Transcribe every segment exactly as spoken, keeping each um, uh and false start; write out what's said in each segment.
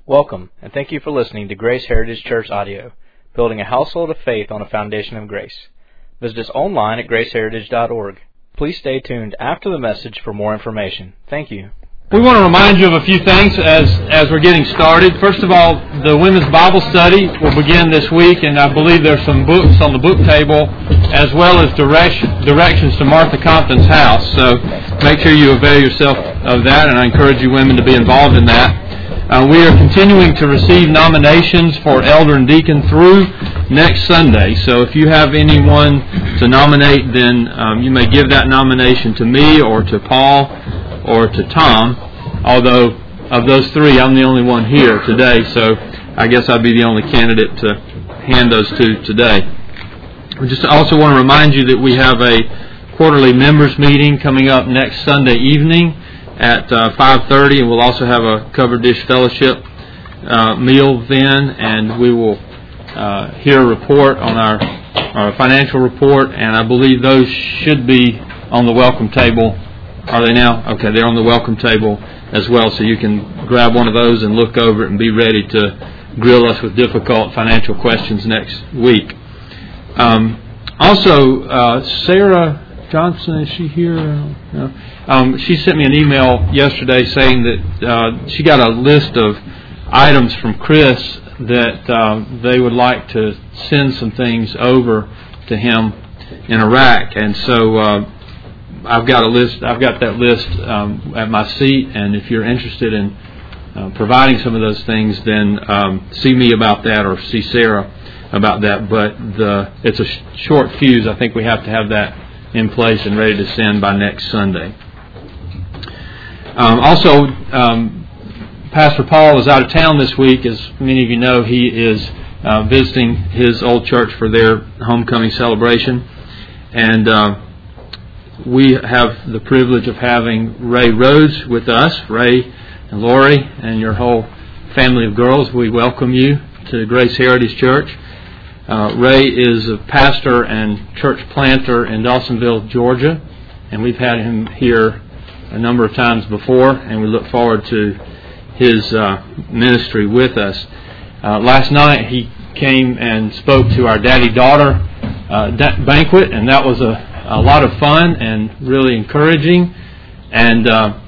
Welcome, and thank you for listening to Grace Heritage Church Audio, building a household of faith on a foundation of grace. Visit us online at grace heritage dot org. Please stay tuned after the message for more information. Thank you. We want to remind you of a few things as, as we're getting started. First of all, the Women's Bible Study will begin this week, and I believe there's some books on the book table, as well as direction, directions to Martha Compton's house. So make sure you avail yourself of that, and I encourage you women to be involved in that. Uh, we are continuing to receive nominations for elder and deacon through next Sunday. So if you have anyone to nominate, then um, you may give that nomination to me or to Paul or to Tom. Although of those three, I'm the only one here today, so I guess I'll be the only candidate to hand those to today. We just also want to remind you that we have a quarterly members meeting coming up next Sunday evening at uh, five thirty, and we'll also have a covered dish fellowship uh, meal then, and we will uh, hear a report on our, our financial report, and I believe those should be on the welcome table. Are they now? Okay, they're on the welcome table as well, so you can grab one of those and look over it and be ready to grill us with difficult financial questions next week. Um, also, uh, Sarah Johnson, is she here? No. Um, she sent me an email yesterday saying that uh, she got a list of items from Chris that uh, they would like to send some things over to him in Iraq, and so uh, I've got a list. I've got that list um, at my seat, and if you're interested in uh, providing some of those things, then um, see me about that or see Sarah about that. But the, it's a sh- short fuse. I think we have to have that in place and ready to send by next Sunday. Um, also, um, Pastor Paul is out of town this week. As many of you know, he is uh, visiting his old church for their homecoming celebration. And uh, we have the privilege of having Ray Rhodes with us. Ray and Lori and your whole family of girls, we welcome you to Grace Heritage Church. Uh, Ray is a pastor and church planter in Dawsonville, Georgia, and we've had him here a number of times before, and we look forward to his uh, ministry with us. Uh, last night he came and spoke to our daddy-daughter uh, da- banquet, and that was a, a lot of fun and really encouraging. And uh,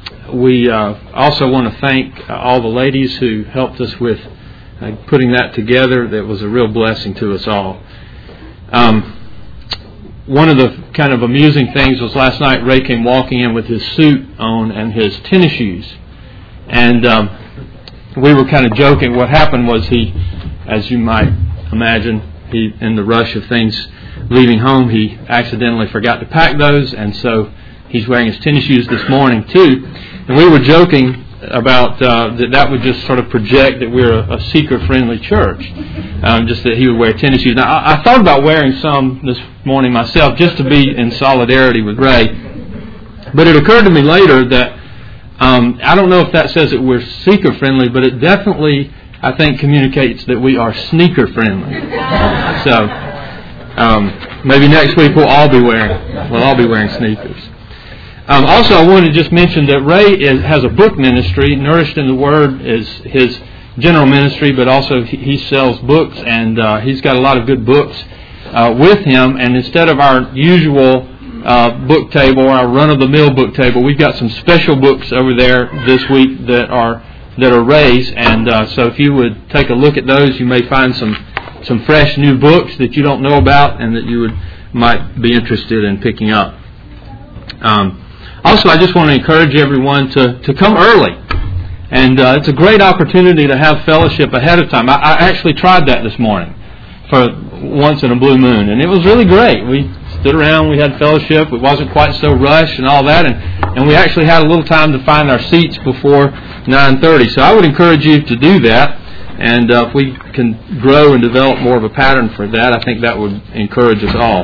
we uh, also want to thank uh, all the ladies who helped us with Uh, putting that together. That was a real blessing to us all. Um, one of the kind of amusing things was last night Ray came walking in with his suit on and his tennis shoes. And um, we were kind of joking. What happened was he, as you might imagine, he in the rush of things leaving home, he accidentally forgot to pack those, and so he's wearing his tennis shoes this morning too. And we were joking about uh, that that would just sort of project that we're a, a seeker-friendly church, um, just that he would wear tennis shoes. Now, I, I thought about wearing some this morning myself just to be in solidarity with Ray, but it occurred to me later that um, I don't know if that says that we're seeker-friendly, but it definitely, I think, communicates that we are sneaker-friendly. So um, maybe next week we'll all be wearing we'll all be wearing sneakers. Um, also, I wanted to just mention that Ray is, has a book ministry. Nourished in the Word is his general ministry, but also he, he sells books, and uh, he's got a lot of good books uh, with him. And instead of our usual uh, book table, our run-of-the-mill book table, we've got some special books over there this week that are that are Ray's. And uh, so, if you would take a look at those, you may find some some fresh new books that you don't know about and that you would might be interested in picking up. Um, Also, I just want to encourage everyone to, to come early. And uh, it's a great opportunity to have fellowship ahead of time. I, I actually tried that this morning for once in a blue moon. And it was really great. We stood around, we had fellowship. It wasn't quite so rushed and all that. And, and we actually had a little time to find our seats before nine thirty. So I would encourage you to do that. And uh, if we can grow and develop more of a pattern for that, I think that would encourage us all.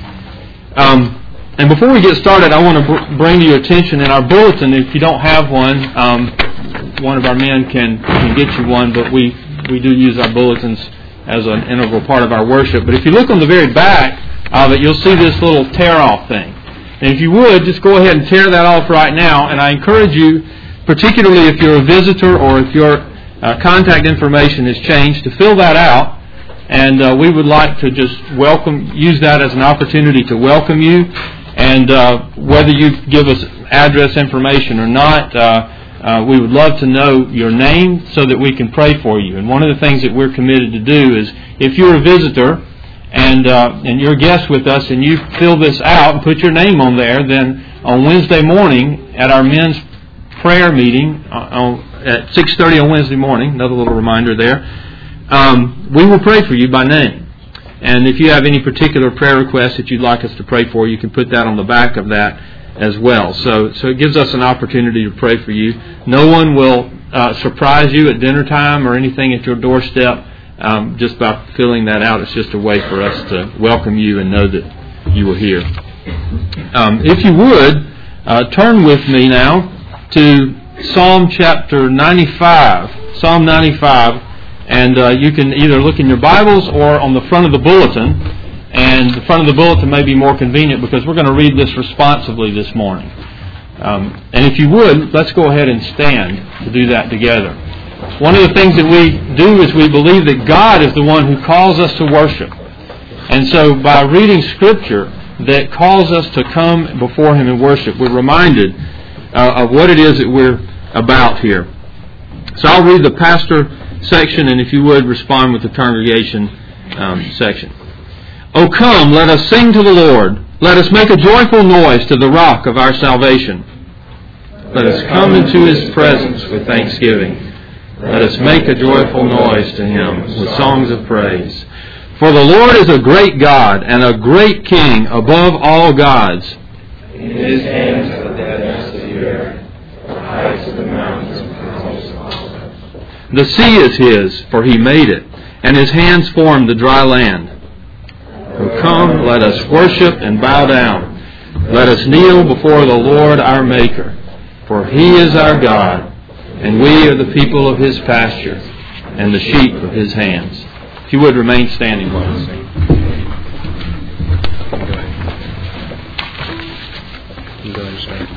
Um And before we get started, I want to br- bring to your attention in our bulletin, if you don't have one, um, one of our men can, can get you one, but we, we do use our bulletins as an integral part of our worship. But if you look on the very back of it, you'll see this little tear-off thing. And if you would, just go ahead and tear that off right now. And I encourage you, particularly if you're a visitor or if you're Uh, contact information has changed. To fill that out, and uh, we would like to just welcome, use that as an opportunity to welcome you. And uh, whether you give us address information or not, uh, uh, we would love to know your name so that we can pray for you. And one of the things that we're committed to do is, if you're a visitor and uh, and you're a guest with us, and you fill this out and put your name on there, then on Wednesday morning at our men's prayer meeting uh, on, at six thirty on Wednesday morning, another little reminder there, um, we will pray for you by name. And if you have any particular prayer requests that you'd like us to pray for, you can put that on the back of that as well. So, so it gives us an opportunity to pray for you. No one will uh, surprise you at dinner time or anything at your doorstep um, just by filling that out. It's just a way for us to welcome you and know that you were here. Um, if you would, uh, turn with me now to Psalm chapter ninety-five. Psalm ninety-five. And uh, you can either look in your Bibles or on the front of the bulletin. And the front of the bulletin may be more convenient because we're going to read this responsively this morning. Um, and if you would, let's go ahead and stand to do that together. One of the things that we do is we believe that God is the one who calls us to worship. And so by reading Scripture that calls us to come before Him and worship, we're reminded uh, of what it is that we're about here. So I'll read the pastor section, and if you would, respond with the congregation um, section. O come, let us sing to the Lord. Let us make a joyful noise to the rock of our salvation. Let us come into His presence with thanksgiving. Let us make a joyful noise to Him with songs of praise. For the Lord is a great God and a great King above all gods. In His hands are the depths of the earth, the heights of the mountains. The sea is His, for He made it, and His hands formed the dry land. O come, let us worship and bow down. Let us kneel before the Lord our Maker, for He is our God, and we are the people of His pasture, and the sheep of His hands. If you would, remain standing while we sing. You go ahead and start.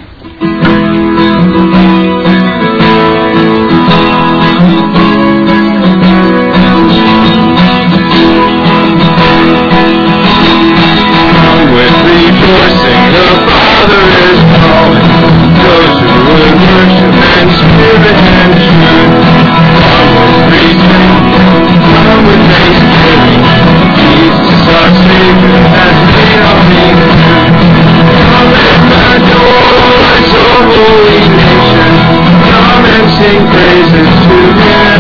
Rejoicing, the Father is calling those who would worship in spirit and truth. Come with preaching, come with thanksgiving. Jesus our Savior has made all things new. Come and adore so holy nation. Come and sing praises to Him.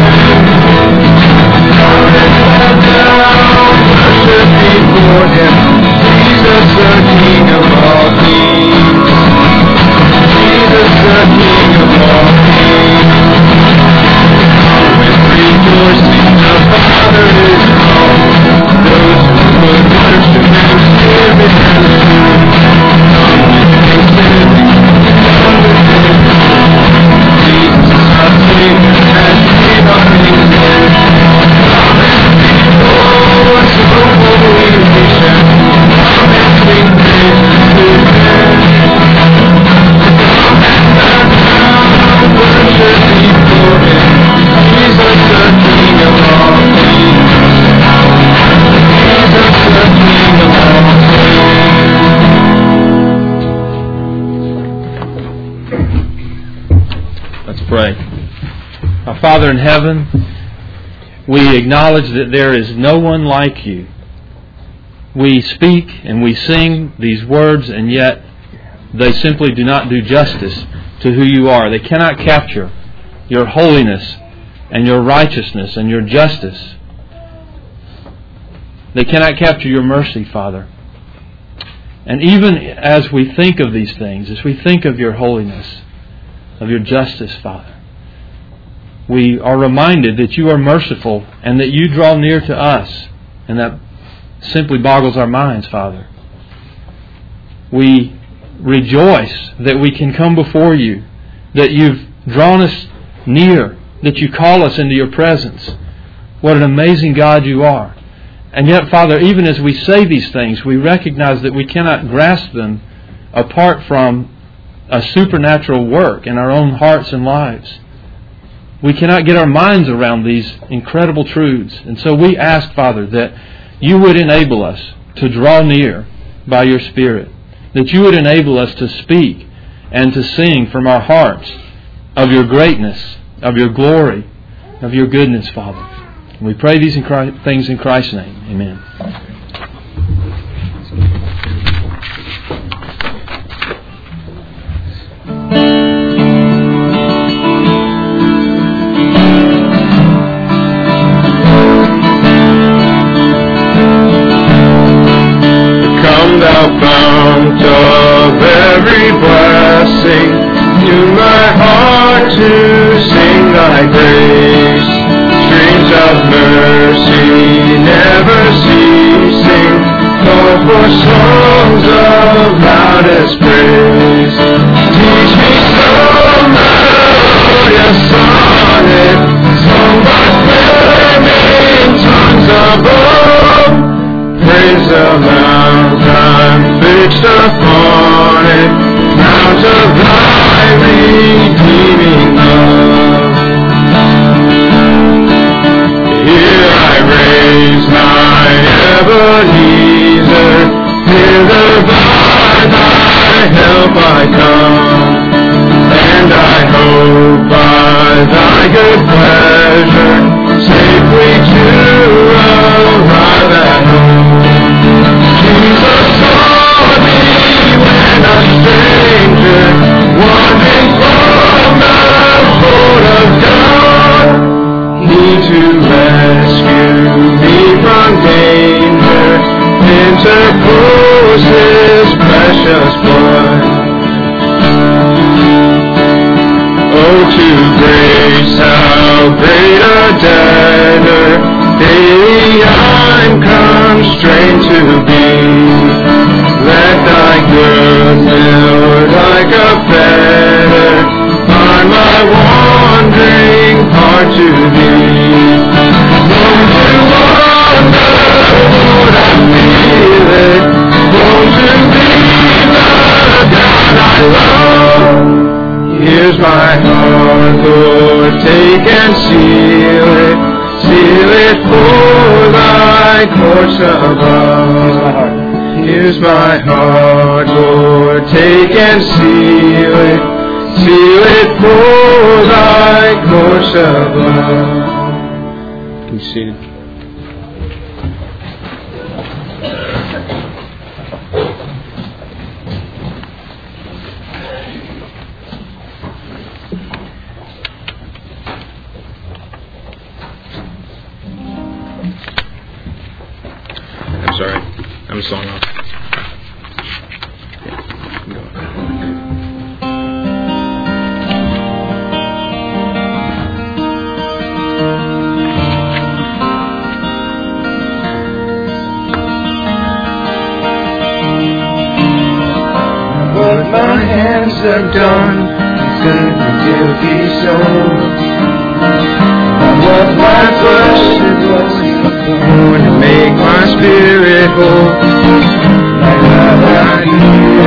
Come and bow down, worship before Him. Jesus the King of all kings. Jesus the King of all kings. With rejoicing the Father is calling those who would worship in spirit and truth. Come with thanksgiving, come with thanksgiving. Jesus our Savior has made our things new. Come and behold so holy nation. Come and sing praises to Him. Come and bow down, worship before Him. Jesus the King of all kings. Jesus the King of all Let's pray. Our Father in heaven, we acknowledge that there is no one like You. We speak and we sing these words, and yet they simply do not do justice to who You are. They cannot capture Your holiness and Your righteousness and Your justice. They cannot capture Your mercy, Father. And even as we think of these things, as we think of Your holiness, of Your justice, Father, we are reminded that You are merciful and that You draw near to us, and that simply boggles our minds, Father. We rejoice that we can come before You, that You've drawn us near, that You call us into Your presence. What an amazing God You are. And yet, Father, even as we say these things, we recognize that we cannot grasp them apart from a supernatural work in our own hearts and lives. We cannot get our minds around these incredible truths. And so we ask, Father, that you would enable us to draw near by your Spirit, that you would enable us to speak and to sing from our hearts of your greatness, of your glory, of your goodness, Father. And we pray these in Christ, things in Christ's name. Amen. Thou fount of every blessing, to my heart to sing thy grace. Streams of mercy never ceasing, call for songs of loudest praise. Teach me some melodious sonnet, sung by flaming tongues above. Praise the mountain fixed upon it, mount of thy redeeming love. Here I raise my Ebenezer, hither by thy help I come, and I hope by thy good pleasure safely to arrive at home. Jesus saw me when a stranger, wandering from the fold of God. He to rescue me from danger interposed his precious blood. Oh, to grace how great a debtor daily I'm constrained to be. Let thy good will like a fetter bind my wandering heart to thee. Long to wander, Lord, I feel it. Long to be the God I love. Here's my heart, Lord, take and seal it. Seal it for thy courts above. Here's my heart, Lord, take and seal it. Seal it for thy courts above. Be seated. I'm sorry. I'm a song off. What my hands have done concerning the guilty soul, and what my flesh was born to make my spirit whole. Like that I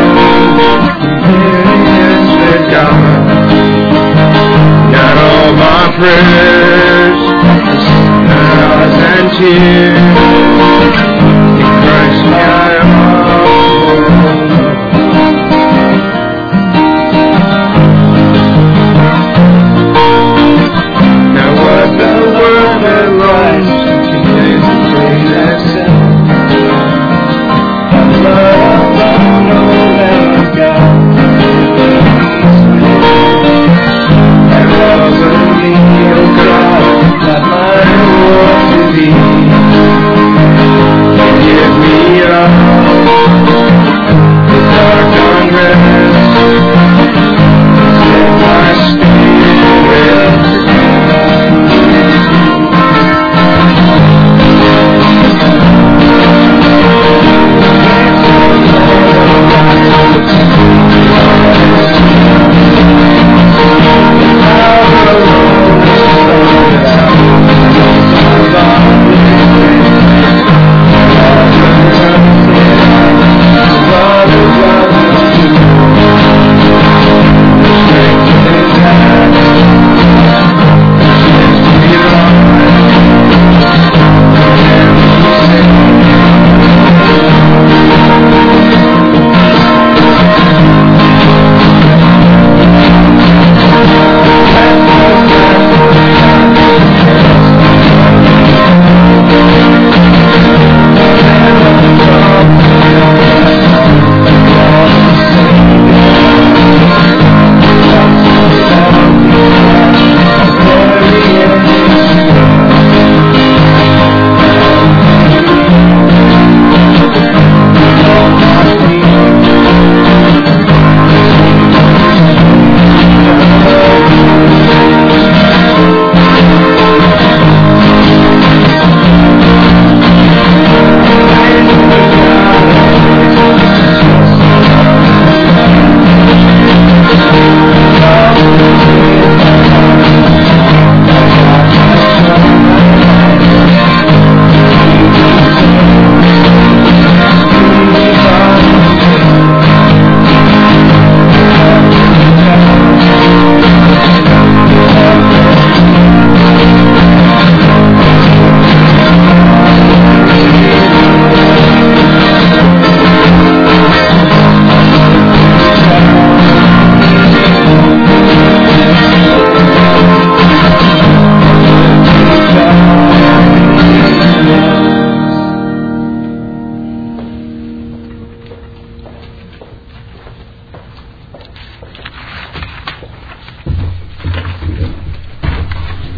experience with God. Not all my prayers, sighs and tears, in Christ I offer. Now what the world that lies contains the day that sin. The blood alone, oh Lamb of God, and love of me, oh God, that my reward to thee.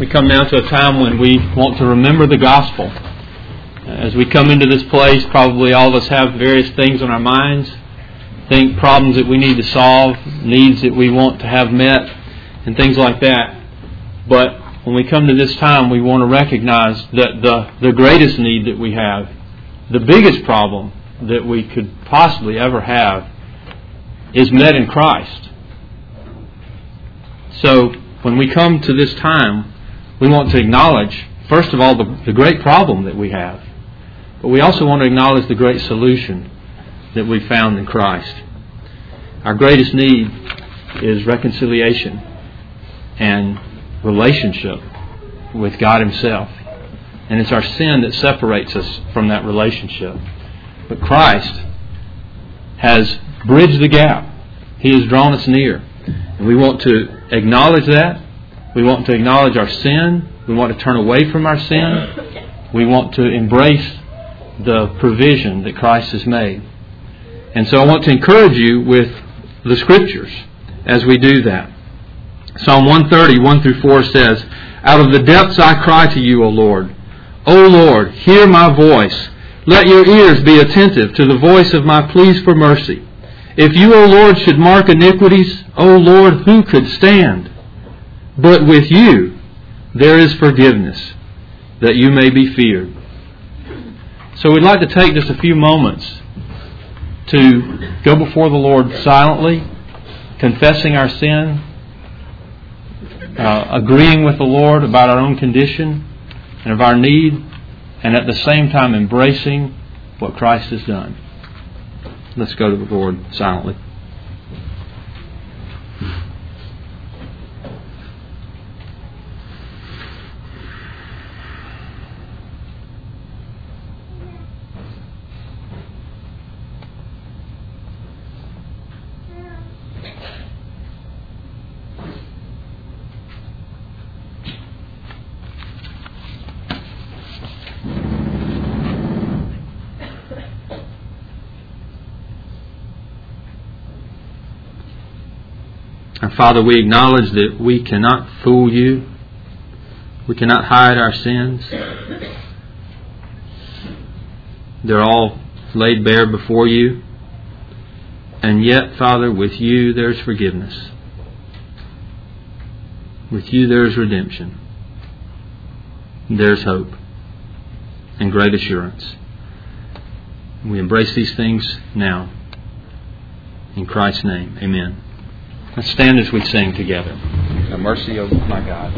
come now to a time when we want to remember the gospel. As we come into this place, probably all of us have various things on our minds, think problems that we need to solve, needs that we want to have met, and things like that. But when we come to this time, we want to recognize that the, the greatest need that we have, the biggest problem that we could possibly ever have, is met in Christ. So when we come to this time, we want to acknowledge, first of all, the, the great problem that we have. But we also want to acknowledge the great solution that we found in Christ. Our greatest need is reconciliation and relationship with God Himself. And it's our sin that separates us from that relationship. But Christ has bridged the gap. He has drawn us near. And we want to acknowledge that. We want to acknowledge our sin. We want to turn away from our sin. We want to embrace the provision that Christ has made. And so I want to encourage you with the Scriptures as we do that. Psalm one thirty, one through four says, "Out of the depths I cry to you, O Lord. O Lord, hear my voice. Let your ears be attentive to the voice of my pleas for mercy. If you, O Lord, should mark iniquities, O Lord, who could stand? But with you there is forgiveness, that you may be feared." So we'd like to take just a few moments to go before the Lord silently, confessing our sin, uh, agreeing with the Lord about our own condition and of our need, and at the same time embracing what Christ has done. Let's go to the Lord silently. And Father, we acknowledge that we cannot fool you. We cannot hide our sins. They're all laid bare before you. And yet, Father, with you there's forgiveness. With you there's redemption. There's hope and great assurance. We embrace these things now. In Christ's name, amen. Let's stand as we sing together. The mercy of my God.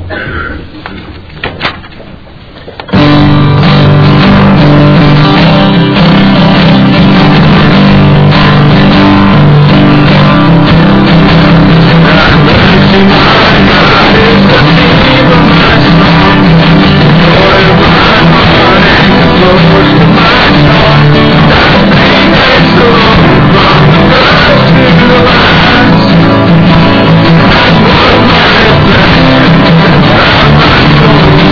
Oh,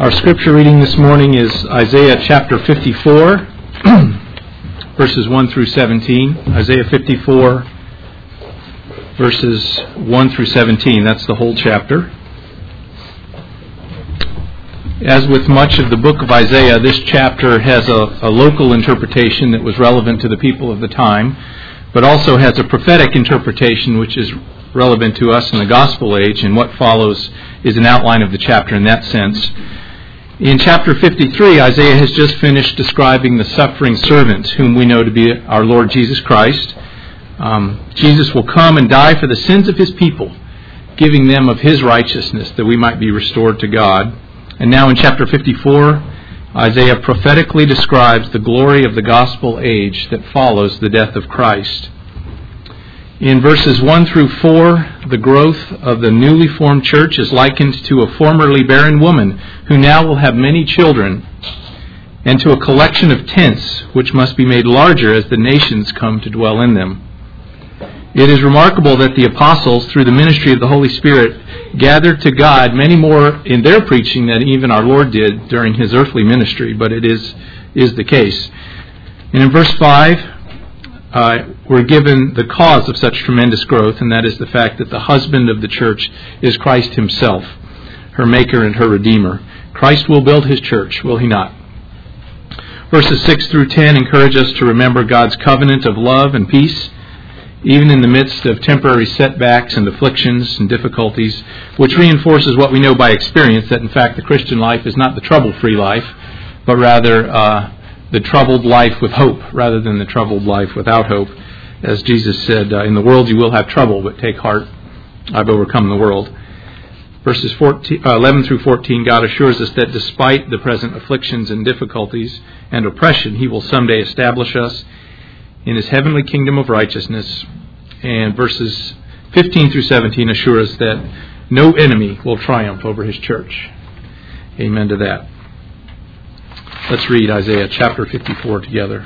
Our scripture reading this morning is Isaiah chapter fifty-four, verses one through seventeen. Isaiah fifty-four, verses one through seventeen. That's the whole chapter. As with much of the book of Isaiah, this chapter has a, a local interpretation that was relevant to the people of the time, but also has a prophetic interpretation which is relevant to us in the gospel age, and what follows is an outline of the chapter in that sense. In chapter fifty-three, Isaiah has just finished describing the suffering servant, whom we know to be our Lord Jesus Christ. Um, Jesus will come and die for the sins of his people, giving them of his righteousness that we might be restored to God. And now in chapter fifty-four, Isaiah prophetically describes the glory of the gospel age that follows the death of Christ. In verses one through four, the growth of the newly formed church is likened to a formerly barren woman who now will have many children, and to a collection of tents which must be made larger as the nations come to dwell in them. It is remarkable that the apostles, through the ministry of the Holy Spirit, gathered to God many more in their preaching than even our Lord did during his earthly ministry, but it is, is the case. And in verse five, Uh, we're given the cause of such tremendous growth, and that is the fact that the husband of the church is Christ himself, her maker and her redeemer. Christ will build his church, will he not? Verses six through ten encourage us to remember God's covenant of love and peace, even in the midst of temporary setbacks and afflictions and difficulties, which reinforces what we know by experience, that in fact the Christian life is not the trouble-free life, but rather uh, the troubled life with hope, rather than the troubled life without hope. As Jesus said, uh, in the world you will have trouble, but take heart, I've overcome the world. Verses fourteen, uh, eleven through fourteen, God assures us that despite the present afflictions and difficulties and oppression, he will someday establish us in his heavenly kingdom of righteousness. And verses fifteen through seventeen assure us that no enemy will triumph over his church. Amen to that. Let's read Isaiah chapter fifty-four together.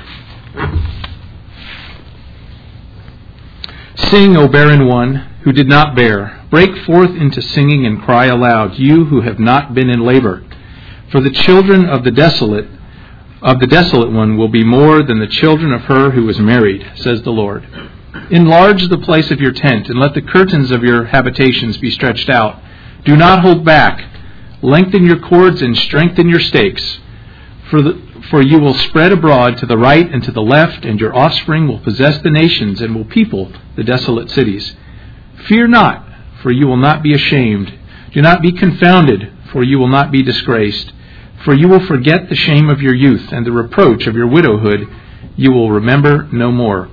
Sing, O barren one who did not bear. Break forth into singing and cry aloud, you who have not been in labor. For the children of the desolate of the desolate one will be more than the children of her who is married, says the Lord. Enlarge the place of your tent, and let the curtains of your habitations be stretched out. Do not hold back. Lengthen your cords and strengthen your stakes. For, the, for you will spread abroad to the right and to the left, and your offspring will possess the nations and will people the desolate cities. Fear not, for you will not be ashamed. Do not be confounded, for you will not be disgraced. For you will forget the shame of your youth, and the reproach of your widowhood you will remember no more.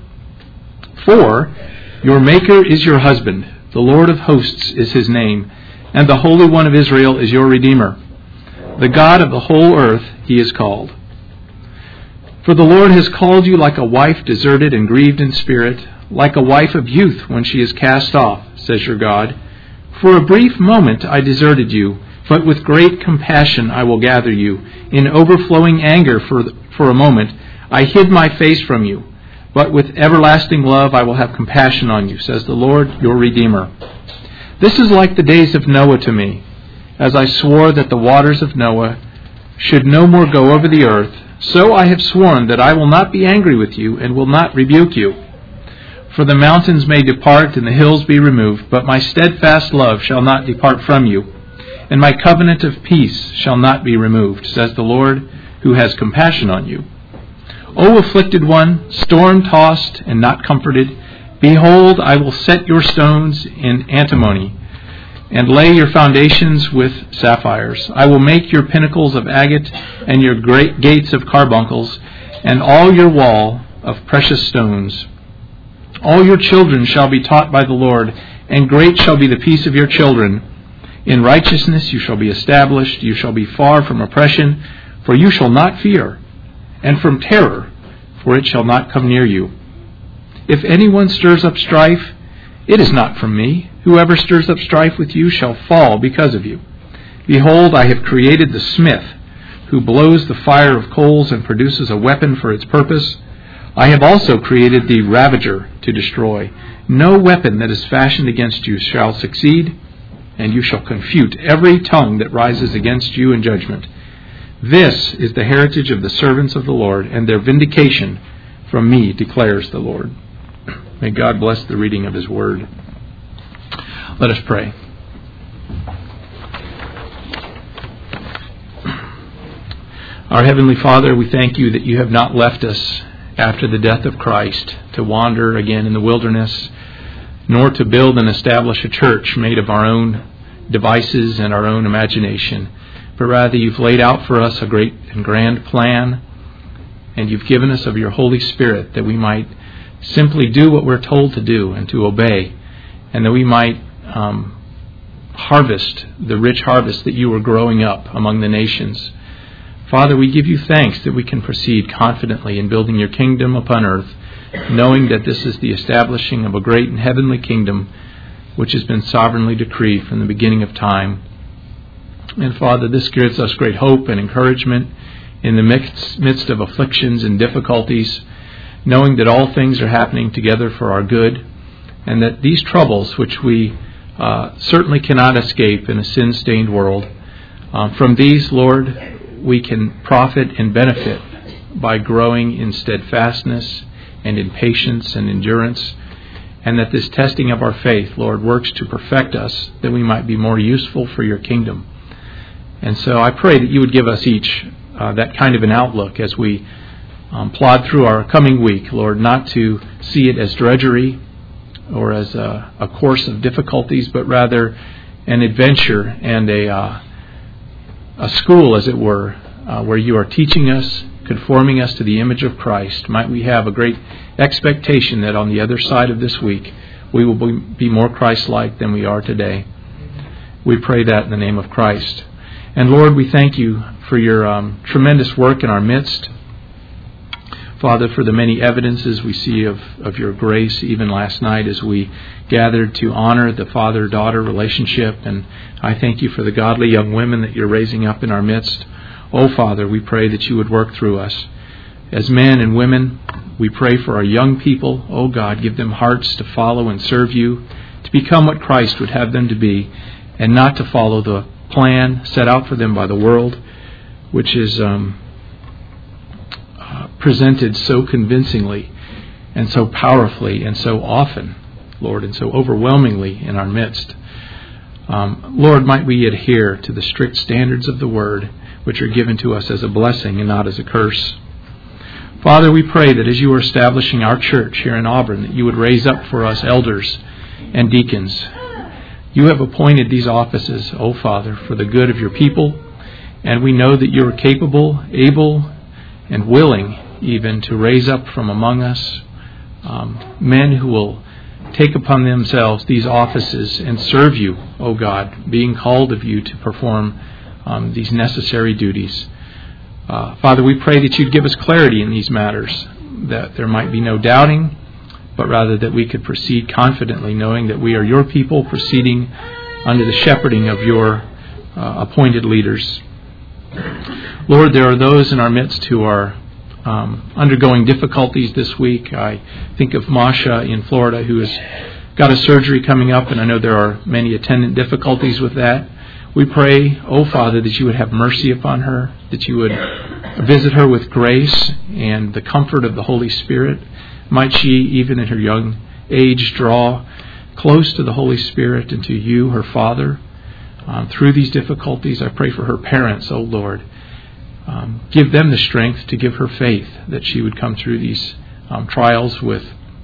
For your Maker is your husband, the Lord of hosts is his name, and the Holy One of Israel is your Redeemer. The God of the whole earth he is called. For the Lord has called you like a wife deserted and grieved in spirit, like a wife of youth when she is cast off, says your God. For a brief moment I deserted you, but with great compassion I will gather you. In overflowing anger for, for a moment I hid my face from you, but with everlasting love I will have compassion on you, says the Lord your Redeemer. This is like the days of Noah to me, as I swore that the waters of Noah should no more go over the earth, so I have sworn that I will not be angry with you and will not rebuke you. For the mountains may depart and the hills be removed, but my steadfast love shall not depart from you, and my covenant of peace shall not be removed, says the Lord, who has compassion on you. O afflicted one, storm-tossed and not comforted, behold, I will set your stones in antimony, and lay your foundations with sapphires. I will make your pinnacles of agate, and your great gates of carbuncles, and all your wall of precious stones. All your children shall be taught by the Lord, and great shall be the peace of your children. In righteousness you shall be established, you shall be far from oppression, for you shall not fear, and from terror, for it shall not come near you. If anyone stirs up strife, it is not from me. Whoever stirs up strife with you shall fall because of you. Behold, I have created the smith, who blows the fire of coals and produces a weapon for its purpose. I have also created the ravager to destroy. No weapon that is fashioned against you shall succeed, and you shall confute every tongue that rises against you in judgment. This is the heritage of the servants of the Lord, and their vindication from me, declares the Lord. May God bless the reading of His Word. Let us pray. Our Heavenly Father, we thank You that You have not left us after the death of Christ to wander again in the wilderness, nor to build and establish a church made of our own devices and our own imagination, but rather You've laid out for us a great and grand plan, and You've given us of Your Holy Spirit that we might simply do what we're told to do and to obey, and that we might um, harvest the rich harvest that You are growing up among the nations. Father, we give You thanks that we can proceed confidently in building Your kingdom upon earth, knowing that this is the establishing of a great and heavenly kingdom which has been sovereignly decreed from the beginning of time. And Father, this gives us great hope and encouragement in the midst, midst of afflictions and difficulties, knowing that all things are happening together for our good, and that these troubles, which we uh, certainly cannot escape in a sin-stained world, uh, from these, Lord, we can profit and benefit by growing in steadfastness and in patience and endurance, and that this testing of our faith, Lord, works to perfect us, that we might be more useful for Your kingdom. And so I pray that You would give us each uh, that kind of an outlook as we um, plod through our coming week, Lord, not to see it as drudgery or as a, a course of difficulties, but rather an adventure and a uh, a school, as it were, uh, where You are teaching us, conforming us to the image of Christ. Might we have a great expectation that on the other side of this week, we will be more Christ-like than we are today. We pray that in the name of Christ. And Lord, we thank You for Your um, tremendous work in our midst. Father, for the many evidences we see of, of Your grace, even last night as we gathered to honor the father-daughter relationship. And I thank You for the godly young women that You're raising up in our midst. Oh, Father, we pray that You would work through us. As men and women, we pray for our young people. Oh, God, give them hearts to follow and serve You, to become what Christ would have them to be, and not to follow the plan set out for them by the world, which is um, uh, presented so convincingly and so powerfully and so often, Lord, and so overwhelmingly in our midst. Um, Lord, might we adhere to the strict standards of the Word, which are given to us as a blessing and not as a curse. Father, we pray that as You are establishing our church here in Auburn, that You would raise up for us elders and deacons. You have appointed these offices, O Father, for the good of Your people, and we know that You are capable, able, and willing even to raise up from among us um, men who will take upon themselves these offices and serve You, O God, being called of You to perform um, these necessary duties. Uh, Father, we pray that You'd give us clarity in these matters, that there might be no doubting, but rather that we could proceed confidently, knowing that we are Your people proceeding under the shepherding of Your uh, appointed leaders. Lord, there are those in our midst who are um, undergoing difficulties this week. I think of Masha in Florida, who has got a surgery coming up, and I know there are many attendant difficulties with that. We pray, oh Father, that You would have mercy upon her, that You would visit her with grace and the comfort of the Holy Spirit. Might she, even in her young age, draw close to the Holy Spirit and to You, her Father. Um, through these difficulties, I pray for her parents, oh Lord. Um, give them the strength to give her faith, that she would come through these um, trials with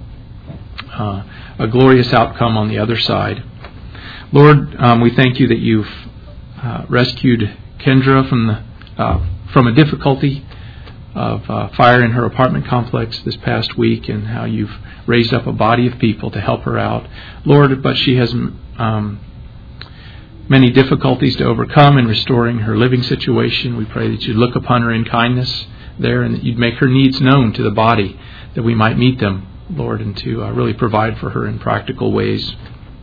uh, a glorious outcome on the other side. Lord, um, we thank You that You've uh, rescued Kendra from the uh, from a difficulty of uh, fire in her apartment complex this past week, and how You've raised up a body of people to help her out. Lord, but she has um, many difficulties to overcome in restoring her living situation. We pray that You'd look upon her in kindness there, and that You'd make her needs known to the body, that we might meet them, Lord, and to uh, really provide for her in practical ways.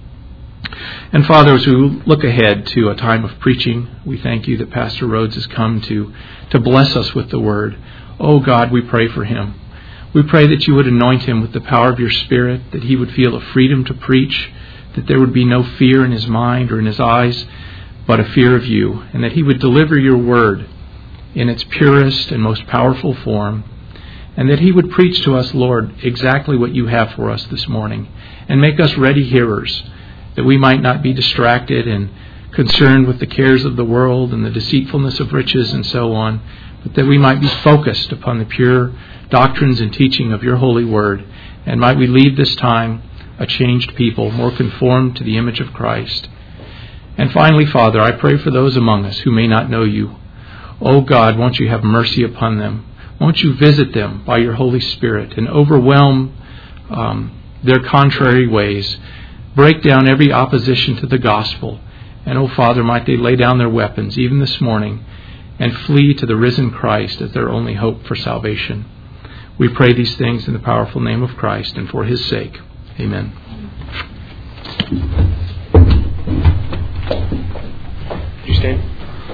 And Father, as we look ahead to a time of preaching, we thank You that Pastor Rhodes has come to, to bless us with the Word. Oh God, we pray for him. We pray that You would anoint him with the power of Your Spirit, that he would feel a freedom to preach, that there would be no fear in his mind or in his eyes, but a fear of You, and that he would deliver Your Word in its purest and most powerful form, and that he would preach to us, Lord, exactly what you have for us this morning, and make us ready hearers, that we might not be distracted and concerned with the cares of the world and the deceitfulness of riches and so on, but that we might be focused upon the pure doctrines and teaching of your holy word, and might we leave this time a changed people, more conformed to the image of Christ. And finally, Father, I pray for those among us who may not know you. Oh God, won't you have mercy upon them? Won't you visit them by your Holy Spirit and overwhelm um, their contrary ways, break down every opposition to the gospel, and, oh Father, might they lay down their weapons even this morning and flee to the risen Christ as their only hope for salvation. We pray these things in the powerful name of Christ and for his sake. Amen. You stand.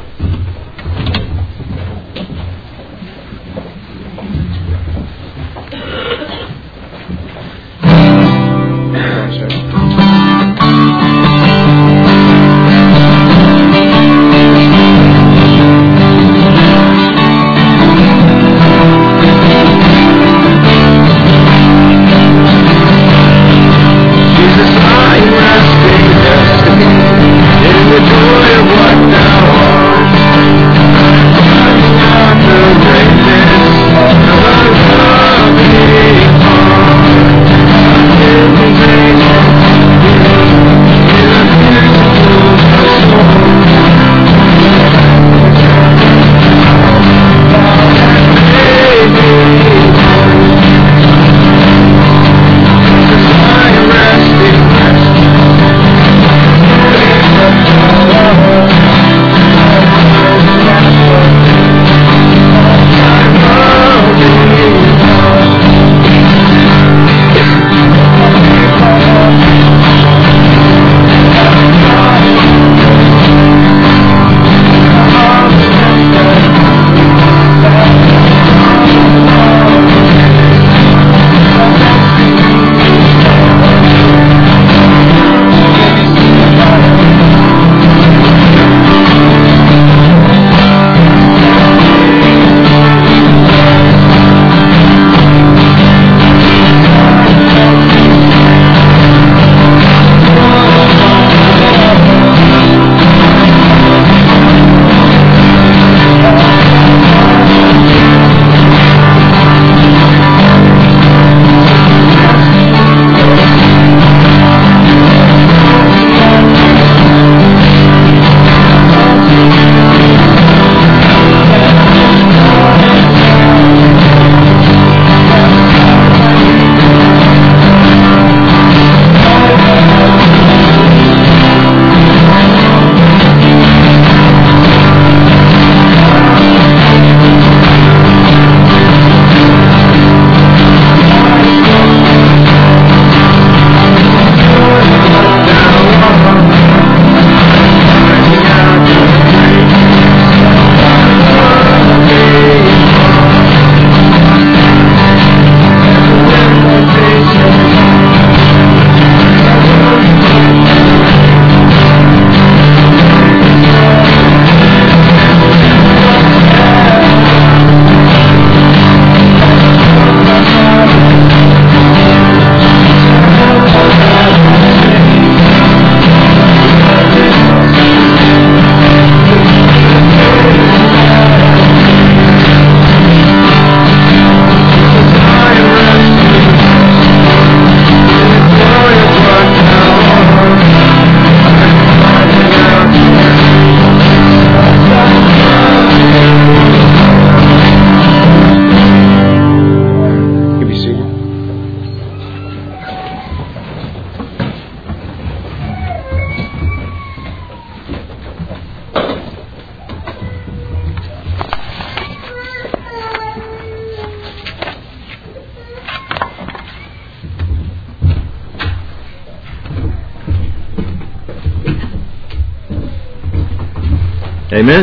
Amen.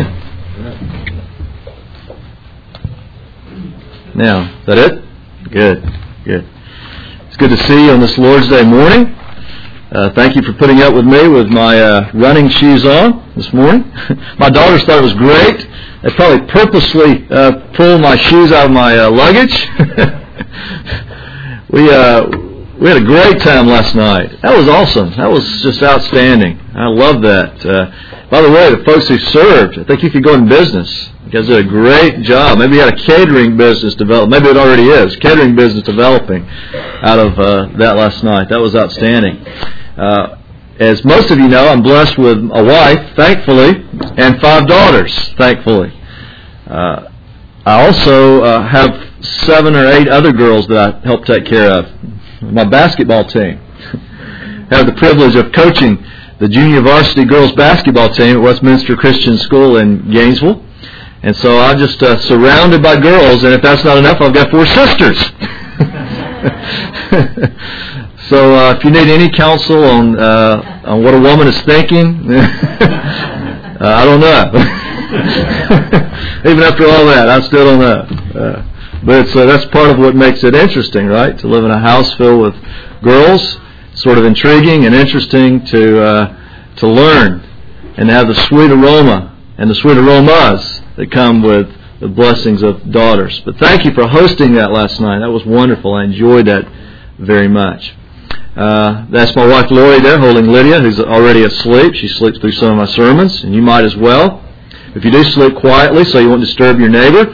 Now, is that it? Good, good. It's good to see you on this Lord's Day morning. Uh, thank you for putting up with me with my uh, running shoes on this morning. My daughters thought it was great they probably purposely uh, pulled my shoes out of my uh, luggage. we uh, we had a great time last night. That was awesome. That was just outstanding. I love that. Uh, by the way, the folks who served, I think you could go in business. You guys did a great job. Maybe you had a catering business develop. Maybe it already is. Catering business developing out of uh, that last night. That was outstanding. Uh, as most of you know, I'm blessed with a wife, thankfully, and five daughters, thankfully. Uh, I also uh, have seven or eight other girls that I help take care of. My basketball team. I have the privilege of coaching the junior varsity girls basketball team at Westminster Christian School in Gainesville. And so I'm just uh, surrounded by girls, and if that's not enough, I've got four sisters. So uh, if you need any counsel on uh, on what a woman is thinking, uh, I don't know. Even after all that, I still don't know. Uh, but it's, uh, that's part of what makes it interesting, right? To live in a house filled with girls, sort of intriguing and interesting to uh, to learn and have the sweet aroma and the sweet aromas that come with the blessings of daughters. But thank you for hosting that last night. That was wonderful. I enjoyed that very much. Uh, that's my wife Lori there holding Lydia, who's already asleep. She sleeps through some of my sermons, and you might as well. If you do sleep quietly so you won't disturb your neighbor.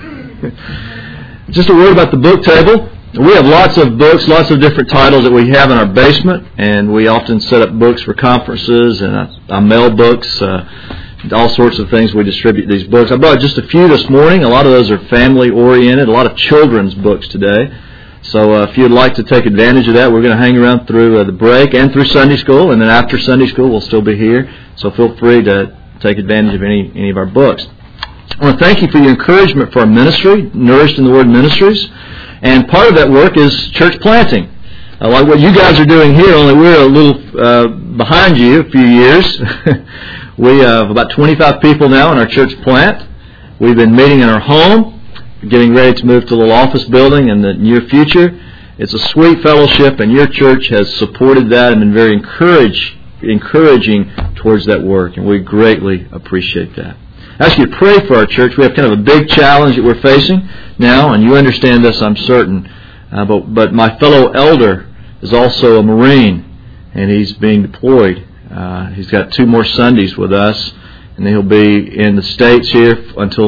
Just a word about the book table. We have lots of books, lots of different titles that we have in our basement, and we often set up books for conferences, and I, I mail books, uh, all sorts of things. We distribute these books. I brought just a few this morning. A lot of those are family-oriented, a lot of children's books today. So uh, if you'd like to take advantage of that, we're going to hang around through uh, the break and through Sunday school, and then after Sunday school we'll still be here. So feel free to take advantage of any, any of our books. I want to thank you for your encouragement for our ministry, Nourished in the Word Ministries. And part of that work is church planting. Uh, like what you guys are doing here, only we're a little uh, behind you a few years. We have about twenty-five people now in our church plant. We've been meeting in our home, getting ready to move to a little office building in the near future. It's a sweet fellowship, and your church has supported that and been very encourage, encouraging towards that work, and we greatly appreciate that. I ask you to pray for our church. We have kind of a big challenge that we're facing now, and you understand this, I'm certain. Uh, but, but my fellow elder is also a Marine, and he's being deployed. Uh, he's got two more Sundays with us, and then he'll be in the States here until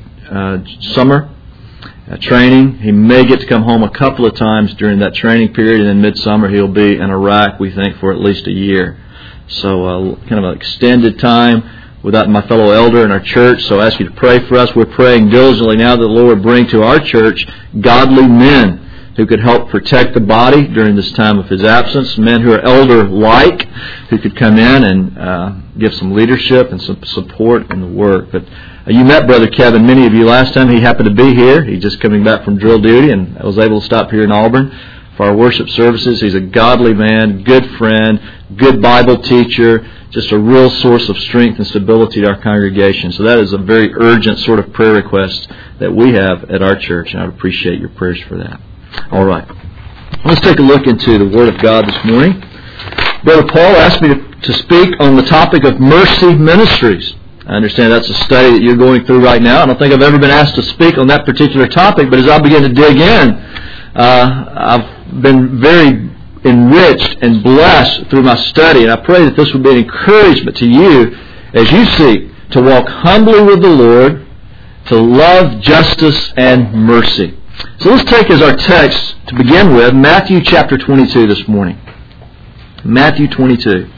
mid-summer uh, uh, training. He may get to come home a couple of times during that training period, and then mid-summer he'll be in Iraq, we think, for at least a year. So uh, kind of an extended time without my fellow elder in our church. So I ask you to pray for us. We're praying diligently now that the Lord would bring to our church godly men who could help protect the body during this time of his absence, men who are elder-like, who could come in and uh, give some leadership and some support in the work. But uh, you met Brother Kevin, many of you, last time. He happened to be here. He's just coming back from drill duty, and I was able to stop here in Auburn for our worship services. He's a godly man, good friend, good Bible teacher, just a real source of strength and stability to our congregation. So that is a very urgent sort of prayer request that we have at our church, and I would appreciate your prayers for that. All right. Let's take a look into the Word of God this morning. Brother Paul asked me to, to speak on the topic of mercy ministries. I understand that's a study that you're going through right now. I don't think I've ever been asked to speak on that particular topic, but as I begin to dig in, uh, I've been very enriched and blessed through my study, and I pray that this will be an encouragement to you as you seek to walk humbly with the Lord, to love justice and mercy. So let's take as our text to begin with Matthew chapter twenty-two this morning. Matthew twenty-two.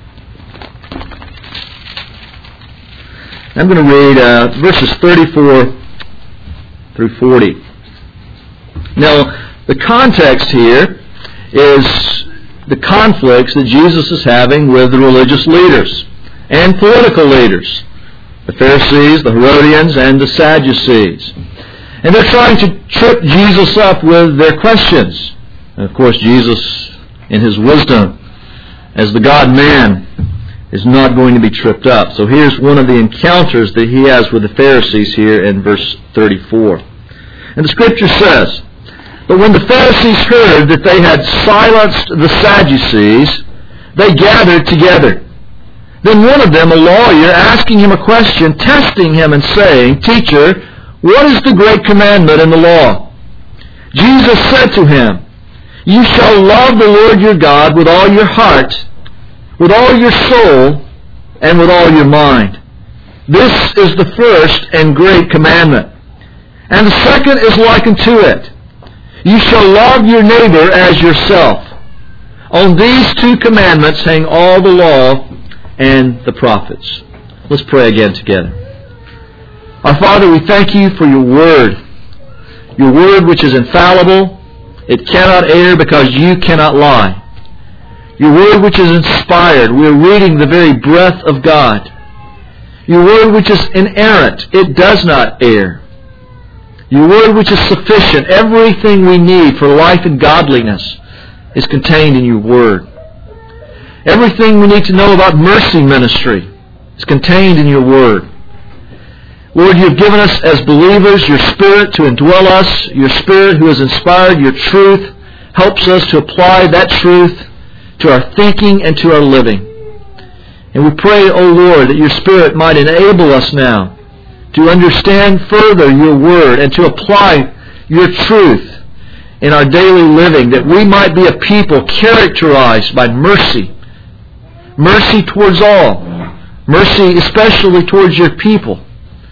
I'm going to read uh, verses thirty-four through forty. Now, the context here is the conflicts that Jesus is having with the religious leaders and political leaders, the Pharisees, the Herodians, and the Sadducees. And they're trying to trip Jesus up with their questions. And of course, Jesus, in his wisdom, as the God-man, is not going to be tripped up. So here's one of the encounters that he has with the Pharisees here in verse thirty-four. And the Scripture says, "But when the Pharisees heard that they had silenced the Sadducees, they gathered together. Then one of them, a lawyer, asking him a question, testing him and saying, Teacher, what is the great commandment in the law? Jesus said to him, You shall love the Lord your God with all your heart, with all your soul, and with all your mind. This is the first and great commandment. And the second is like unto it. You shall love your neighbor as yourself. On these two commandments hang all the law and the prophets. Let's pray again together. Our Father, we thank you for your word. Your word which is infallible. It cannot err because you cannot lie. Your word which is inspired. We are reading the very breath of God. Your word which is inerrant. It does not err. Your word which is sufficient. Everything we need for life and godliness is contained in your word. Everything we need to know about mercy ministry is contained in your word. Lord, you have given us as believers your Spirit to indwell us. Your Spirit who has inspired your truth helps us to apply that truth to our thinking and to our living. And we pray, O Lord, that your Spirit might enable us now to understand further your word and to apply your truth in our daily living, that we might be a people characterized by mercy. Mercy towards all. Mercy especially towards your people.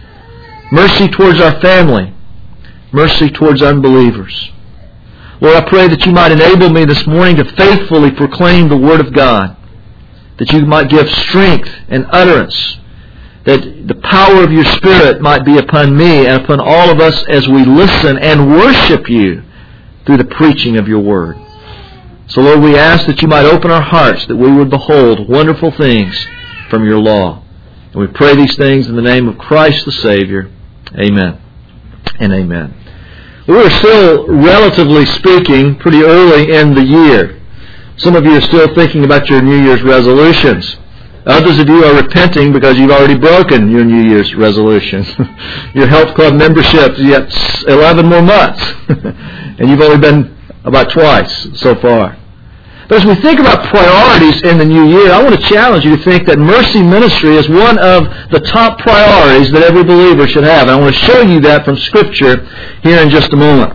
Mercy towards our family. Mercy towards unbelievers. Lord, I pray that you might enable me this morning to faithfully proclaim the Word of God. That you might give strength and utterance. That the power of your Spirit might be upon me and upon all of us as we listen and worship you through the preaching of your Word. So, Lord, we ask that you might open our hearts, that we would behold wonderful things from your law. And we pray these things in the name of Christ the Savior. Amen and amen. We're still, relatively speaking, pretty early in the year. Some of you are still thinking about your New Year's resolutions. Others of you are repenting because you've already broken your New Year's resolutions. Your health club membership, yet eleven more months. And you've only been about twice so far. But as we think about priorities in the new year, I want to challenge you to think that mercy ministry is one of the top priorities that every believer should have. And I want to show you that from Scripture here in just a moment.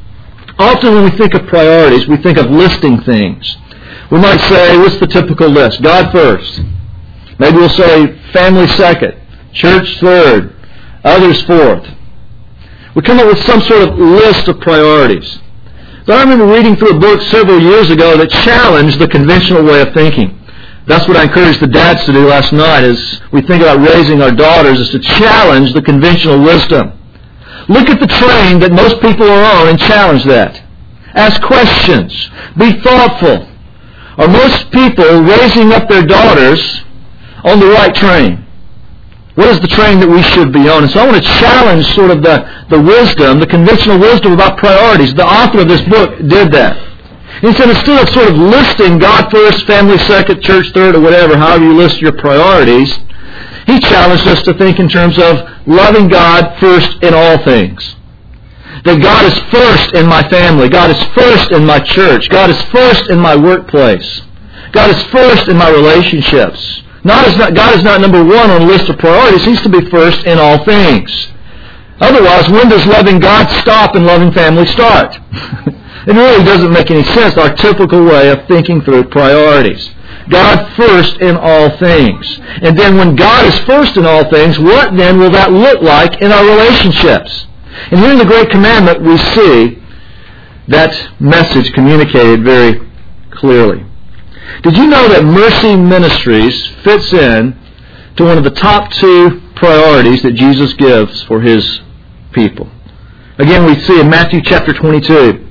Often when we think of priorities, we think of listing things. We might say, what's the typical list? God first. Maybe we'll say family second, church third, others fourth. We come up with some sort of list of priorities. So I remember reading through a book several years ago that challenged the conventional way of thinking. That's what I encouraged the dads to do last night as we think about raising our daughters, is to challenge the conventional wisdom. Look at the train that most people are on and challenge that. Ask questions. Be thoughtful. Are most people raising up their daughters on the right train? What is the train that we should be on? And so I want to challenge sort of the, the wisdom, the conventional wisdom about priorities. The author of this book did that. He said instead of sort of listing God first, family second, church third, or whatever, however you list your priorities, he challenged us to think in terms of loving God first in all things. That God is first in my family. God is first in my church. God is first in my workplace. God is first in my relationships. Not as not, God is not number one on the list of priorities. He's to be first in all things. Otherwise, when does loving God stop and loving family start? It really doesn't make any sense, our typical way of thinking through priorities. God first in all things. And then when God is first in all things, what then will that look like in our relationships? And here in the Great Commandment, we see that message communicated very clearly. Did you know that Mercy Ministries fits in to one of the top two priorities that Jesus gives for His people? Again, we see in Matthew chapter twenty-two,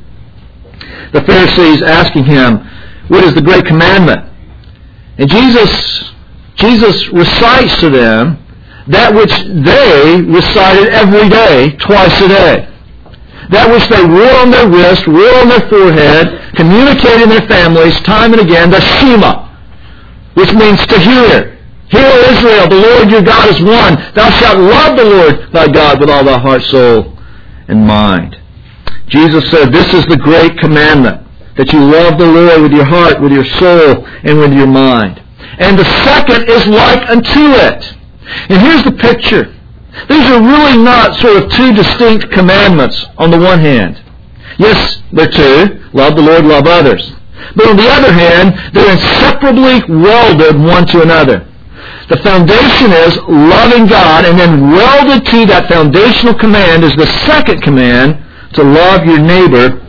the Pharisees asking Him, what is the great commandment? And Jesus, Jesus recites to them that which they recited every day, twice a day. That which they wore on their wrist, wore on their forehead, communicated in their families time and again, the Shema, which means to hear. Hear, O Israel, the Lord your God is one. Thou shalt love the Lord thy God with all thy heart, soul, and mind. Jesus said, this is the great commandment, that you love the Lord with your heart, with your soul, and with your mind. and the second is like unto it. And here's the picture. These are really not sort of two distinct commandments on the one hand. Yes, they're two. Love the Lord, love others. But on the other hand, they're inseparably welded one to another. The foundation is loving God, and then welded to that foundational command is the second command, to love your neighbor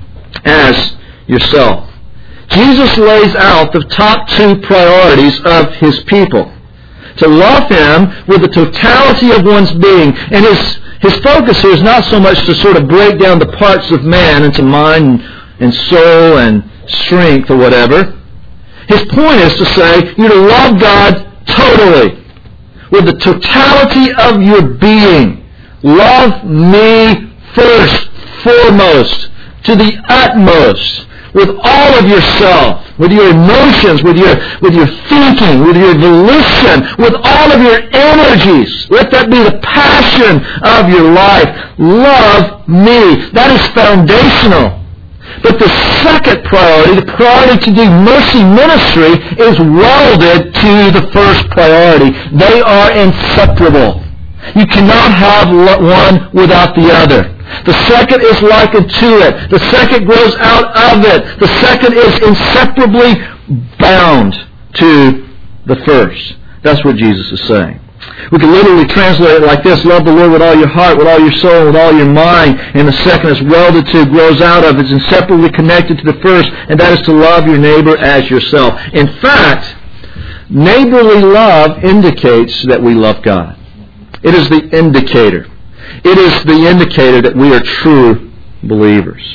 as yourself. Jesus lays out the top two priorities of His people. To love Him with the totality of one's being. And His, his focus here is not so much to sort of break down the parts of man into mind and soul and strength or whatever. His point is to say you're to love God totally, with the totality of your being. Love me first, foremost, to the utmost, with all of yourself, with your emotions, with your with your thinking, with your volition, with all of your energies. Let that be the passion of your life. Love me. That is foundational. But the second priority, the priority to do mercy ministry, is welded to the first priority. They are inseparable. You cannot have one without the other. The second is like unto it. The second grows out of it. The second is inseparably bound to the first. That's what Jesus is saying. We can literally translate it like this: love the Lord with all your heart, with all your soul, with all your mind. And the second is welded to, grows out of, is inseparably connected to the first, and that is to love your neighbor as yourself. In fact, neighborly love indicates that we love God. It is the indicator. It is the indicator that we are true believers.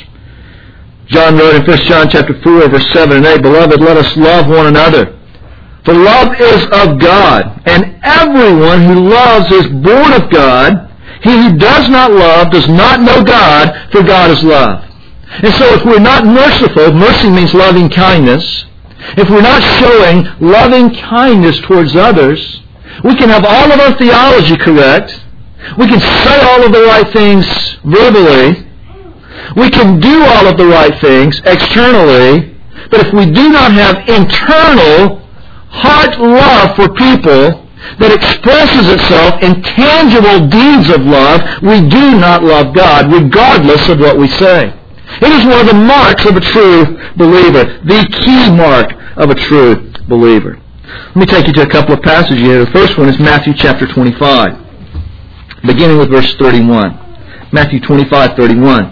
John wrote in First John chapter four, verse seven and eight, "Beloved, let us love one another. For love is of God, and everyone who loves is born of God. He who does not love does not know God, for God is love." And so if we're not merciful, mercy means loving kindness, if we're not showing loving kindness towards others, we can have all of our theology correct, we can say all of the right things verbally, we can do all of the right things externally, but if we do not have internal heart love for people that expresses itself in tangible deeds of love, we do not love God, regardless of what we say. It is one of the marks of a true believer, the key mark of a true believer. Let me take you to a couple of passages here. The first one is Matthew chapter twenty-five, beginning with verse thirty-one. Matthew twenty-five, thirty-one.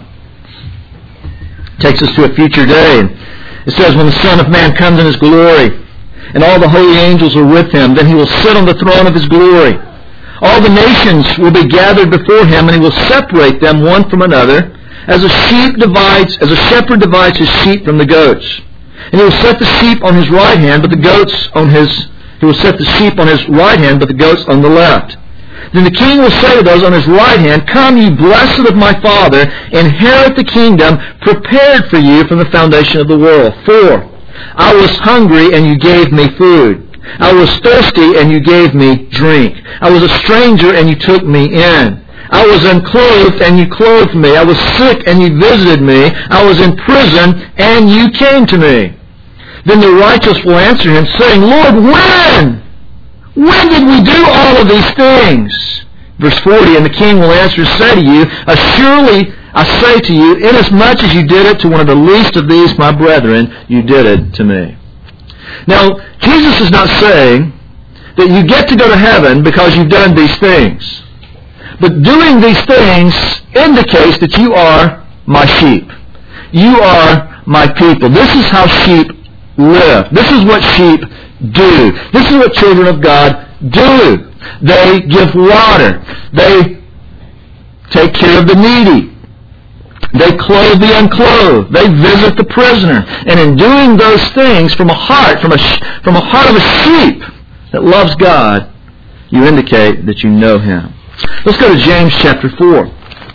Takes us to a future day. It says, "When the Son of Man comes in His glory, and all the holy angels are with Him, then He will sit on the throne of His glory. All the nations will be gathered before Him, and He will separate them one from another, as a sheep divides, as a shepherd divides his sheep from the goats. And He will set the sheep on His right hand, but the goats on His He will set the sheep on His right hand, but the goats on the left. Then the King will say to those on His right hand, 'Come, ye blessed of my Father, inherit the kingdom prepared for you from the foundation of the world. For I was hungry, and you gave me food. I was thirsty, and you gave me drink. I was a stranger, and you took me in. I was unclothed, and you clothed me. I was sick, and you visited me. I was in prison, and you came to me.' Then the righteous will answer Him, saying, 'Lord, when? When did we do all of these things?' Verse forty, "And the King will answer and say to you, Surely I say to you, inasmuch as you did it to one of the least of these, my brethren, you did it to me." Now, Jesus is not saying that you get to go to heaven because you've done these things. But doing these things indicates that you are my sheep. You are my people. This is how sheep live. This is what sheep do. This is what children of God do. They give water. They take care of the needy. They clothe the unclothed. They visit the prisoner. And in doing those things from a heart, from a, from a heart of a sheep that loves God, you indicate that you know Him. Let's go to James chapter four.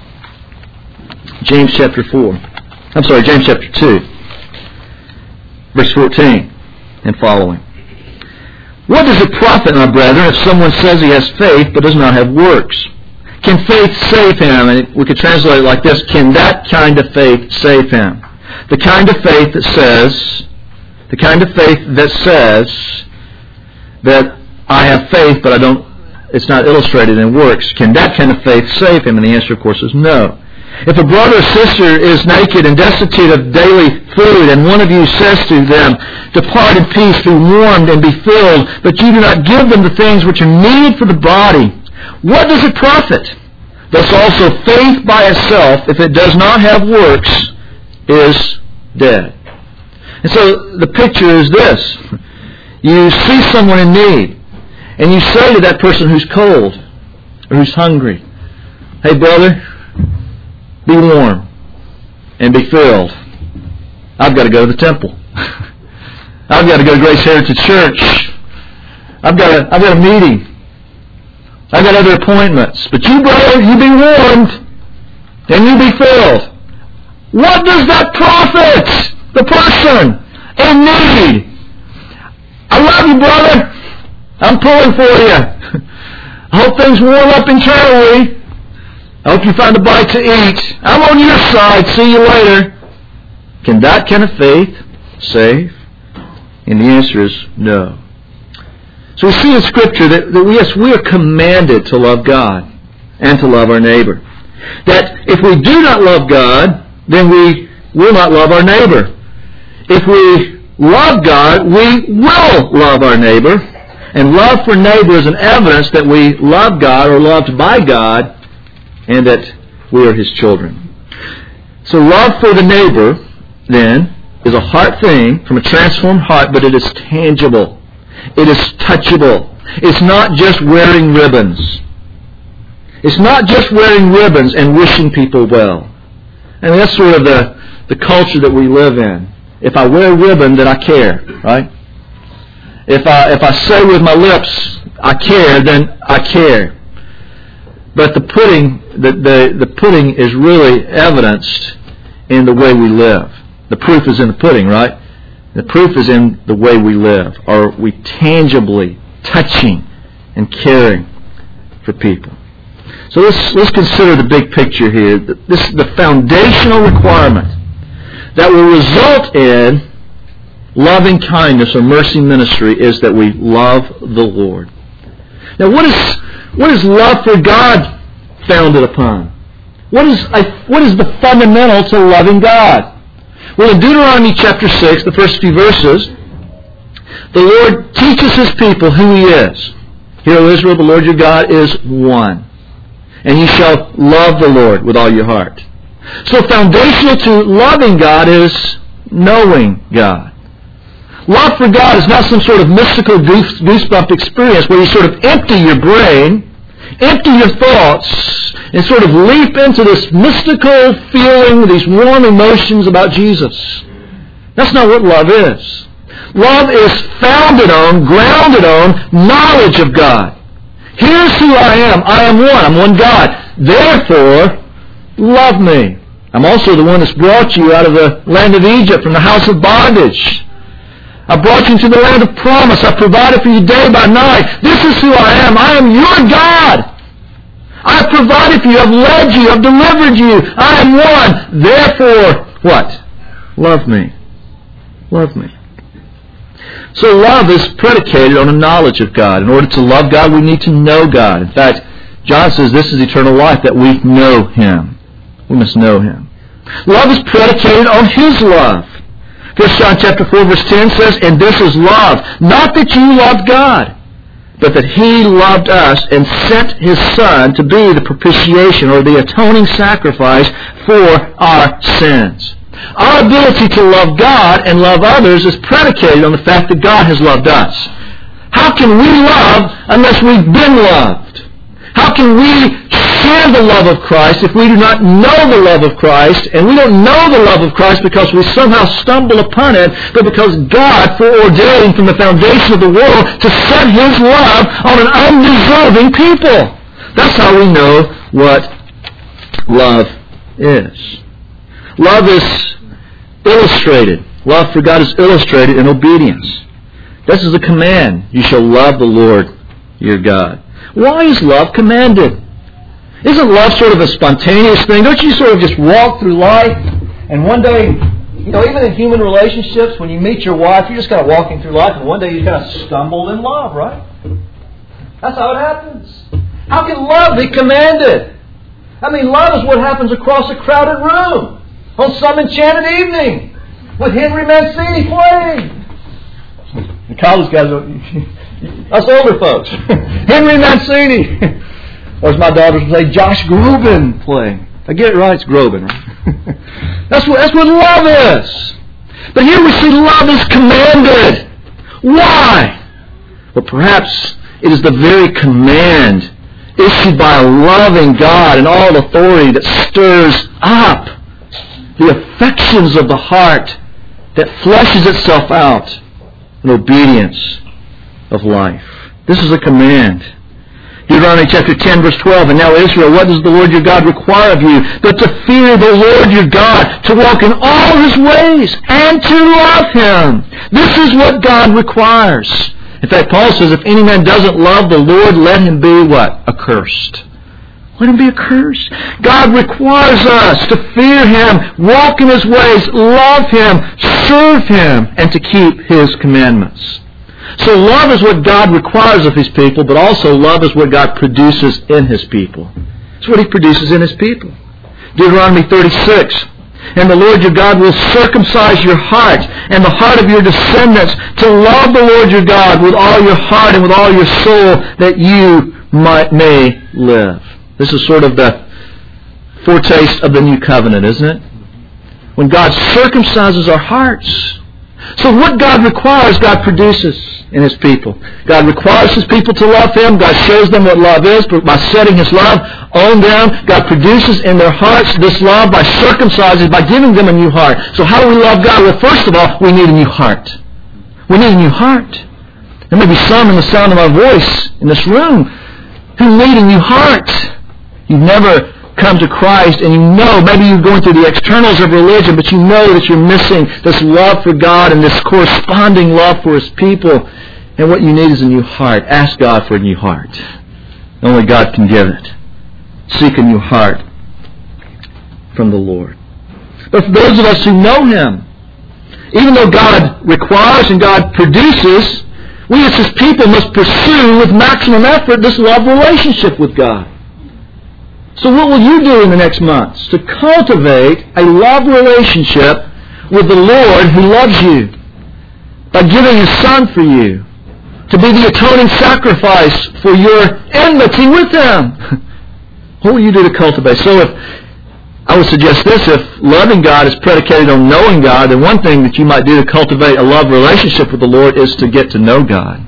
James chapter four. I'm sorry, James chapter two. Verse fourteen and following. "What does it profit, my brethren, if someone says he has faith but does not have works? Can faith save him?" And we could translate it like this: can that kind of faith save him? The kind of faith that says, the kind of faith that says, that I have faith, but I don't, it's not illustrated in works. Can that kind of faith save him? And the answer, of course, is no. If a brother or sister is naked and destitute of daily food, and one of you says to them, "Depart in peace, be warmed and be filled," but you do not give them the things which are needed for the body, what does it profit? Thus also faith by itself, if it does not have works, is dead. And so the picture is this. You see someone in need, and you say to that person who's cold or who's hungry, "Hey brother, be warm and be filled. I've got to go to the temple. I've got to go to Grace Heritage Church. I've got a, I've got a meeting. I've got other appointments. But you, brother, you be warmed and you be filled." What does that profit the person in need? "I love you, brother. I'm pulling for you. I hope things warm up internally. I hope you find a bite to eat. I'm on your side. See you later." Can that kind of faith save? And the answer is no. So we see in Scripture that, that yes, we are commanded to love God and to love our neighbor. That if we do not love God, then we will not love our neighbor. If we love God, we will love our neighbor. And love for neighbor is an evidence that we love God or loved by God, and that we are His children. So love for the neighbor, then, is a heart thing from a transformed heart, but it is tangible. It is touchable. It's not just wearing ribbons. It's not just wearing ribbons and wishing people well. I mean, that's sort of the, the culture that we live in. If I wear a ribbon, then I care, right? If I if I say with my lips, I care, then I care. But the pudding, the, the, the pudding is really evidenced in the way we live. The proof is in the pudding, right? The proof is in the way we live. Are we tangibly touching and caring for people? So let's let's consider the big picture here. This the foundational requirement that will result in loving kindness or mercy ministry is that we love the Lord. Now, what is what is love for God founded upon? What is what is the fundamental to loving God? Well, in Deuteronomy chapter six, the first few verses, the Lord teaches His people who He is. Hear, O Israel, the Lord your God is one. And you shall love the Lord with all your heart. So foundational to loving God is knowing God. Love for God is not some sort of mystical goose, goosebump experience where you sort of empty your brain, empty your thoughts, and sort of leap into this mystical feeling, these warm emotions about Jesus. That's not what love is. Love is founded on, grounded on, knowledge of God. Here's who I am. I am one. I'm one God. Therefore, love me. I'm also the one that's brought you out of the land of Egypt, from the house of bondage. I brought you to the land of promise. I provided for you day by night. This is who I am. I am your God. I have provided for you. I've led you. I've delivered you. I am one. Therefore, what? Love me. Love me. So love is predicated on a knowledge of God. In order to love God, we need to know God. In fact, John says this is eternal life, that we know Him. We must know Him. Love is predicated on His love. First John chapter four verse ten says, "And this is love, not that you loved God, but that He loved us and sent His Son to be the propitiation," or the atoning sacrifice, for our sins. Our ability to love God and love others is predicated on the fact that God has loved us. How can we love unless we've been loved? How can we share the love of Christ if we do not know the love of Christ? And we don't know the love of Christ because we somehow stumble upon it, but because God foreordained from the foundation of the world to set His love on an undeserving people. That's how we know what love is. Love is illustrated. Love for God is illustrated in obedience. This is a command. You shall love the Lord your God. Why is love commanded? Isn't love sort of a spontaneous thing? Don't you sort of just walk through life and one day You know, even in human relationships, when you meet your wife, you're just kind of walking through life, and one day you kind of stumble in love, right? That's how it happens. How can love be commanded? I mean, love is what happens across a crowded room on some enchanted evening with Henry Mancini playing. The college guys, us older folks. Henry Mancini. Or as my daughters would say, Josh Groban playing. I get it right, it's Groban, right? that's what that's what love is. But here we see love is commanded. Why? Well, perhaps it is the very command issued by a loving God and all authority that stirs up the affections of the heart, that fleshes itself out in obedience of life. This is a command. Deuteronomy chapter ten, verse twelve, and now Israel, what does the Lord your God require of you? But to fear the Lord your God, to walk in all His ways, and to love Him. This is what God requires. In fact, Paul says, if any man doesn't love the Lord, let him be what? Accursed. Let him be accursed. God requires us to fear Him, walk in His ways, love Him, serve Him, and to keep His commandments. So love is what God requires of His people, but also love is what God produces in His people. It's what He produces in His people. Deuteronomy thirty-six, and the Lord your God will circumcise your heart and the heart of your descendants to love the Lord your God with all your heart and with all your soul, that you might, may live. This is sort of the foretaste of the new covenant, isn't it? When God circumcises our hearts. So what God requires, God produces in His people. God requires His people to love Him. God shows them what love is by setting His love on them. God produces in their hearts this love by circumcising, by giving them a new heart. So how do we love God? Well, first of all, we need a new heart. We need a new heart. There may be some in the sound of our voice in this room who need a new heart. You've never come to Christ, and you know, maybe you're going through the externals of religion, but you know that you're missing this love for God and this corresponding love for His people. And what you need is a new heart. Ask God for a new heart. Only God can give it. Seek a new heart from the Lord. But for those of us who know Him, even though God requires and God produces, we as His people must pursue with maximum effort this love relationship with God. So what will you do in the next months to cultivate a love relationship with the Lord who loves you by giving His Son for you to be the atoning sacrifice for your enmity with Him? What will you do to cultivate? So if I would suggest this, if loving God is predicated on knowing God, then one thing that you might do to cultivate a love relationship with the Lord is to get to know God.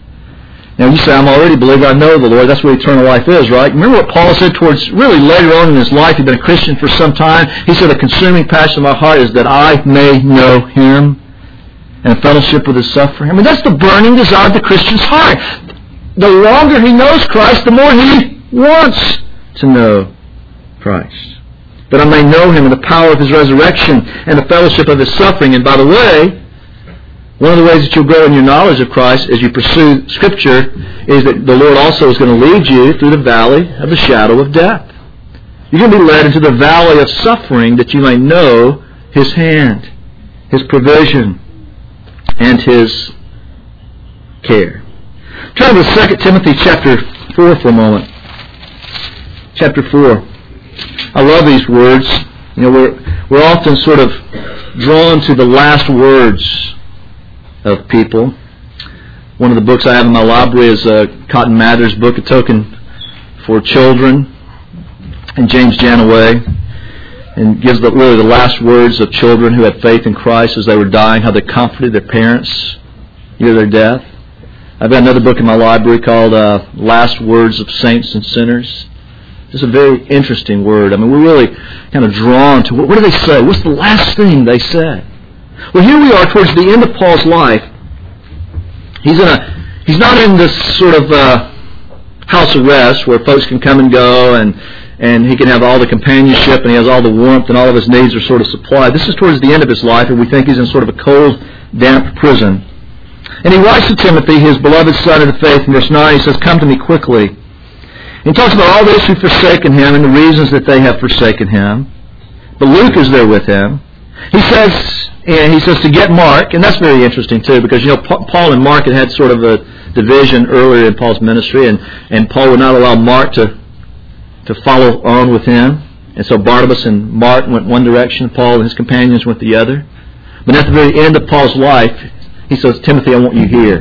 Now you say, I'm already a believer, I know the Lord, that's what eternal life is, right? Remember what Paul said towards, really later on in his life, he'd been a Christian for some time. He said, the consuming passion of my heart is that I may know Him and fellowship with His suffering. I mean, that's the burning desire of the Christian's heart. The longer he knows Christ, the more he wants to know Christ. That I may know Him and the power of His resurrection and the fellowship of His suffering. And by the way, one of the ways that you'll grow in your knowledge of Christ as you pursue Scripture is that the Lord also is going to lead you through the valley of the shadow of death. You're going to be led into the valley of suffering that you may know His hand, His provision, and His care. Turn to Second Timothy chapter four for a moment. Chapter four. I love these words. You know, we're we're often sort of drawn to the last words of people. One of the books I have in my library is uh, Cotton Mather's book, A Token for Children, and James Janaway, and gives the, really the last words of children who had faith in Christ as they were dying, how they comforted their parents near their death. I've got another book in my library called uh, Last Words of Saints and Sinners. It's a very interesting word. I mean, we're really kind of drawn to what, what do they say? What's the last thing they said? Well, here we are towards the end of Paul's life. He's in a, he's not in this sort of uh, house arrest where folks can come and go and, and he can have all the companionship and he has all the warmth and all of his needs are sort of supplied. This is towards the end of his life and we think he's in sort of a cold, damp prison. And he writes to Timothy, his beloved son of the faith, in verse nine, he says, "Come to me quickly." And he talks about all those who've forsaken him and the reasons that they have forsaken him. But Luke is there with him. He says, and he says to get Mark, and that's very interesting too, because you know Paul and Mark had had sort of a division earlier in Paul's ministry, and, and Paul would not allow Mark to to follow on with him, and so Barnabas and Mark went one direction, Paul and his companions went the other. But at the very end of Paul's life, he says, Timothy, I want you here,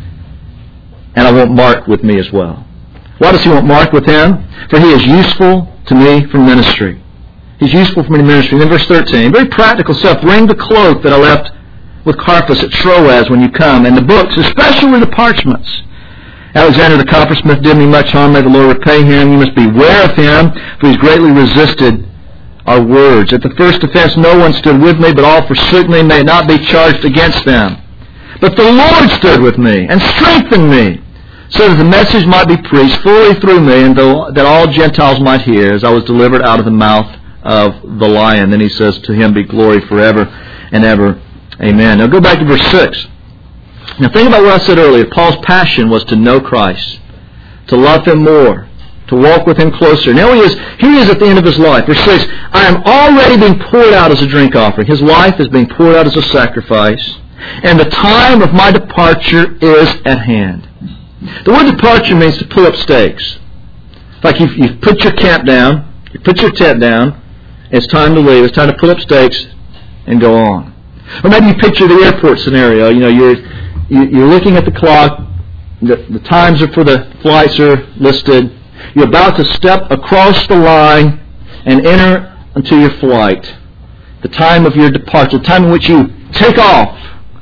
and I want Mark with me as well. Why does he want Mark with him? For he is useful to me for ministry. He's useful for me in ministry. And then verse thirteen, very practical stuff. Bring the cloak that I left with Carpus at Troas when you come, and the books, especially the parchments. Alexander the coppersmith did me much harm. May the Lord repay him. You must beware of him, for he's greatly resisted our words. At the first offense no one stood with me, but all forsook me. May it not be charged against them. But the Lord stood with me and strengthened me, so that the message might be preached fully through me, and though, that all Gentiles might hear, as I was delivered out of the mouth of the lion. Then he says, to him be glory forever and ever. Amen. Now go back to verse six. Now think about what I said earlier. Paul's passion was to know Christ, to love him more, to walk with him closer. Now he is, here he is at the end of his life. Verse six, I am already being poured out as a drink offering. His life is being poured out as a sacrifice, and the time of my departure is at hand. The word departure means to pull up stakes. Like you've, you've put your camp down, you put your tent down, it's time to leave. It's time to put up stakes and go on. Or maybe you picture the airport scenario. You know, you're you're looking at the clock. The, the times are for the flights are listed. You're about to step across the line and enter into your flight. The time of your departure, the time in which you take off,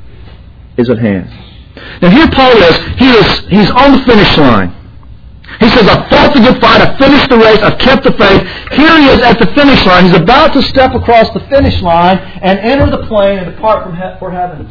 is at hand. Now here Paul is. He is he's on the finish line. He says, I've fought the good fight, I've finished the race, I've kept the faith. Here he is at the finish line. He's about to step across the finish line and enter the plane and depart from he- for heaven.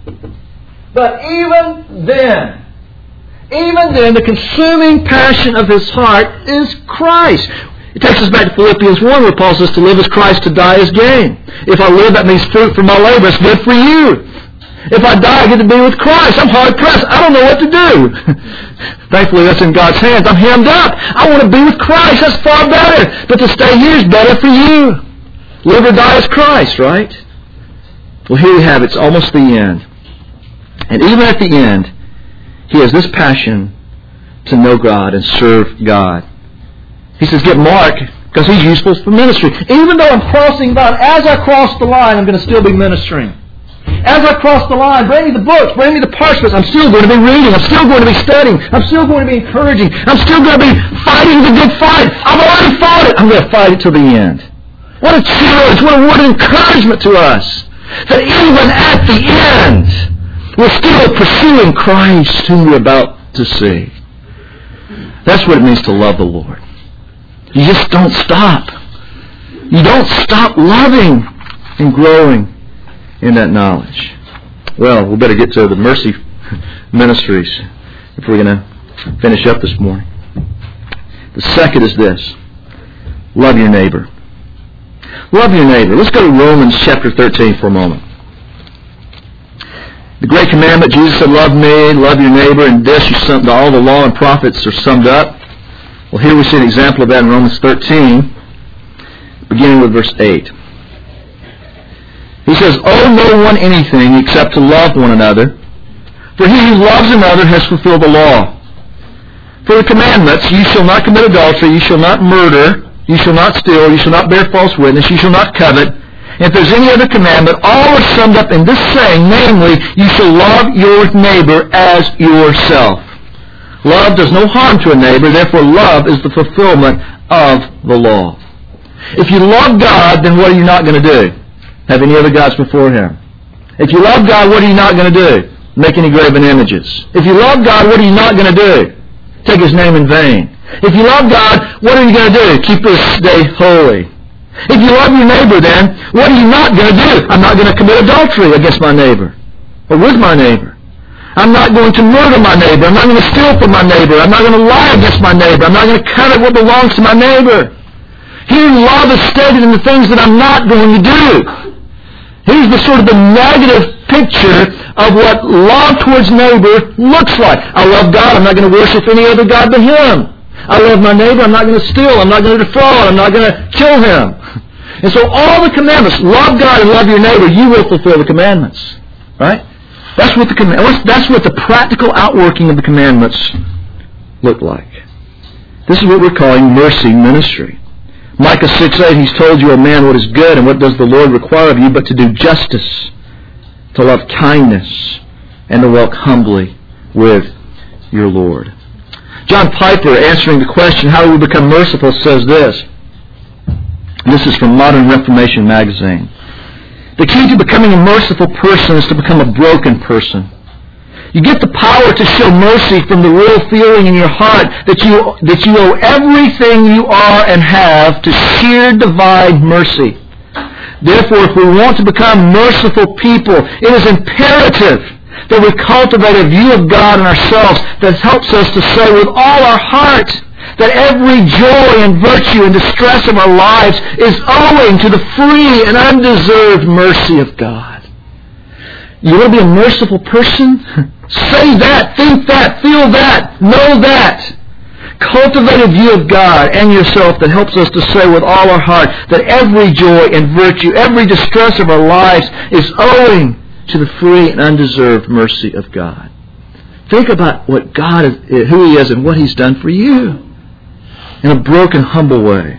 But even then, even then, the consuming passion of his heart is Christ. It takes us back to Philippians one, where Paul says, to live is Christ, to die is gain. If I live, that means fruit from my labor. It's good for you. If I die, I get to be with Christ. I'm hard pressed. I don't know what to do. Thankfully, that's in God's hands. I'm hemmed up. I want to be with Christ. That's far better. But to stay here is better for you. Live or die is Christ, right? Well, here we have it. It's almost the end. And even at the end, he has this passion to know God and serve God. He says, get Mark, because he's useful for ministry. Even though I'm crossing the line, as I cross the line, I'm going to still be ministering. As I cross the line, bring me the books, bring me the parchments. I'm still going to be reading. I'm still going to be studying. I'm still going to be encouraging. I'm still going to be fighting the good fight. I've already fought it. I'm going to fight it till the end. What a challenge. What a word of encouragement to us. That even at the end, we're still pursuing Christ whom we're about to see. That's what it means to love the Lord. You just don't stop. You don't stop loving and growing in that knowledge. Well, we better get to the mercy ministries if we're going to finish up this morning. The second is this. Love your neighbor. Love your neighbor. Let's go to Romans chapter thirteen for a moment. The great commandment, Jesus said, love me, love your neighbor, and this, you sum, all the law and prophets are summed up. Well, here we see an example of that in Romans thirteen, beginning with verse eight. He says, owe no one anything except to love one another, for he who loves another has fulfilled the law. For the commandments, you shall not commit adultery, you shall not murder, you shall not steal, you shall not bear false witness, you shall not covet. And if there's any other commandment, all are summed up in this saying, namely, you shall love your neighbor as yourself. Love does no harm to a neighbor, therefore love is the fulfillment of the law. If you love God, then what are you not going to do? Have any other gods before Him. If you love God, what are you not going to do? Make any graven images. If you love God, what are you not going to do? Take His name in vain. If you love God, what are you going to do? Keep this day holy. If you love your neighbor, then, what are you not going to do? I'm not going to commit adultery against my neighbor or with my neighbor. I'm not going to murder my neighbor. I'm not going to steal from my neighbor. I'm not going to lie against my neighbor. I'm not going to covet what belongs to my neighbor. Here, love is stated in the things that I'm not going to do. Here's the sort of the negative picture of what love towards neighbor looks like. I love God. I'm not going to worship any other God but Him. I love my neighbor. I'm not going to steal. I'm not going to defraud. I'm not going to kill him. And so all the commandments, love God and love your neighbor, you will fulfill the commandments. Right? That's what the that's what the practical outworking of the commandments look like. This is what we're calling mercy ministry. Micah six eight, He's told you, O man, what is good, and what does the Lord require of you but to do justice, to love kindness, and to walk humbly with your Lord. John Piper, answering the question, how do we become merciful, says this. This is from Modern Reformation magazine. The key to becoming a merciful person is to become a broken person. You get the power to show mercy from the real feeling in your heart that you that you owe everything you are and have to sheer divine mercy. Therefore, if we want to become merciful people, it is imperative that we cultivate a view of God and ourselves that helps us to say with all our heart that every joy and virtue and distress of our lives is owing to the free and undeserved mercy of God. You want to be a merciful person? Say that, think that, feel that, know that. Cultivate a view of God and yourself that helps us to say with all our heart that every joy and virtue, every distress of our lives is owing to the free and undeserved mercy of God. Think about what God is, who He is, and what He's done for you in a broken, humble way.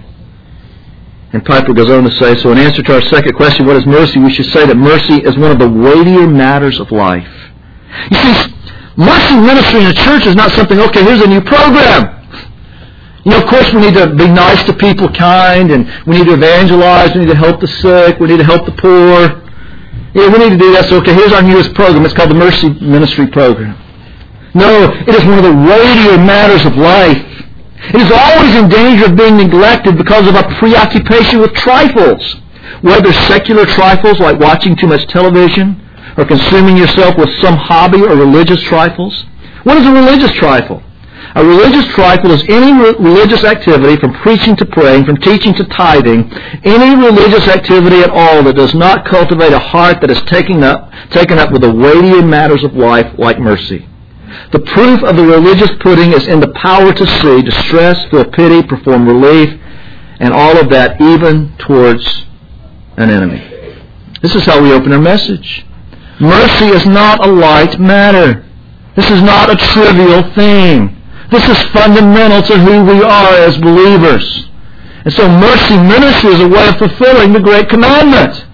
And Piper goes on to say, so in answer to our second question, what is mercy? We should say that mercy is one of the weightier matters of life. You see, mercy ministry in a church is not something, okay, here's a new program. You know, of course we need to be nice to people, kind, and we need to evangelize, we need to help the sick, we need to help the poor. Yeah, we need to do that, so okay, here's our newest program. It's called the Mercy Ministry Program. No, it is one of the weightier matters of life. It is always in danger of being neglected because of our preoccupation with trifles, whether secular trifles like watching too much television or consuming yourself with some hobby or religious trifles. What is a religious trifle? A religious trifle is any re- religious activity, from preaching to praying, from teaching to tithing, any religious activity at all that does not cultivate a heart that is taken up, taken up with the weightier matters of life like mercy. The proof of the religious pudding is in the power to see, distress, feel pity, perform relief, and all of that even towards an enemy. This is how we open our message. Mercy is not a light matter. This is not a trivial thing. This is fundamental to who we are as believers. And so mercy ministry is a way of fulfilling the great commandment,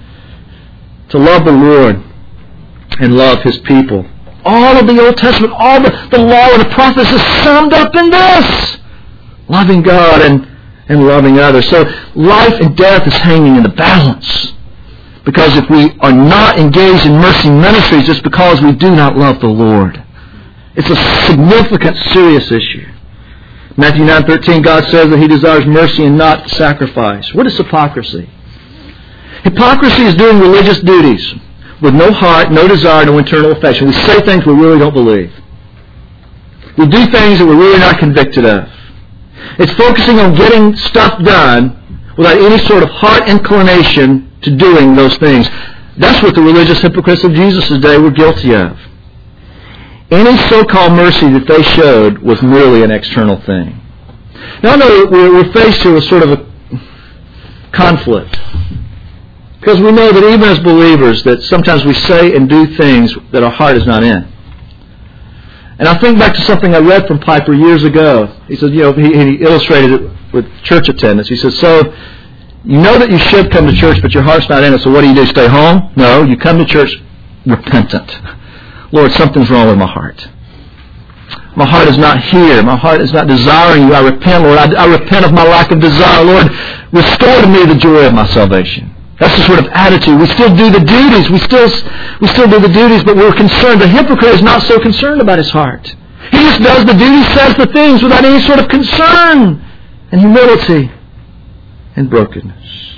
to love the Lord and love His people. All of the Old Testament, all the, the law and the prophets is summed up in this. Loving God and, and loving others. So life and death is hanging in the balance. Because if we are not engaged in mercy ministries, it's because we do not love the Lord. It's a significant, serious issue. Matthew nine thirteen, God says that He desires mercy and not sacrifice. What is hypocrisy? Hypocrisy is doing religious duties with no heart, no desire, no internal affection. We say things we really don't believe. We do things that we're really not convicted of. It's focusing on getting stuff done without any sort of heart inclination to doing those things. That's what the religious hypocrites of Jesus' day were guilty of. Any so-called mercy that they showed was merely an external thing. Now, no, we're faced here with sort of a conflict. Because we know that even as believers, that sometimes we say and do things that our heart is not in. And I think back to something I read from Piper years ago. He said, you know, he, he illustrated it with church attendance. He says, so, you know that you should come to church, but your heart's not in it, so what do you do, stay home? No, you come to church repentant. Lord, something's wrong with my heart. My heart is not here. My heart is not desiring you. I repent, Lord. I, I repent of my lack of desire. Lord, restore to me the joy of my salvation. That's the sort of attitude. We still do the duties. We still, we still do the duties, but we're concerned. The hypocrite is not so concerned about his heart. He just does the duties, says the things without any sort of concern and humility and brokenness.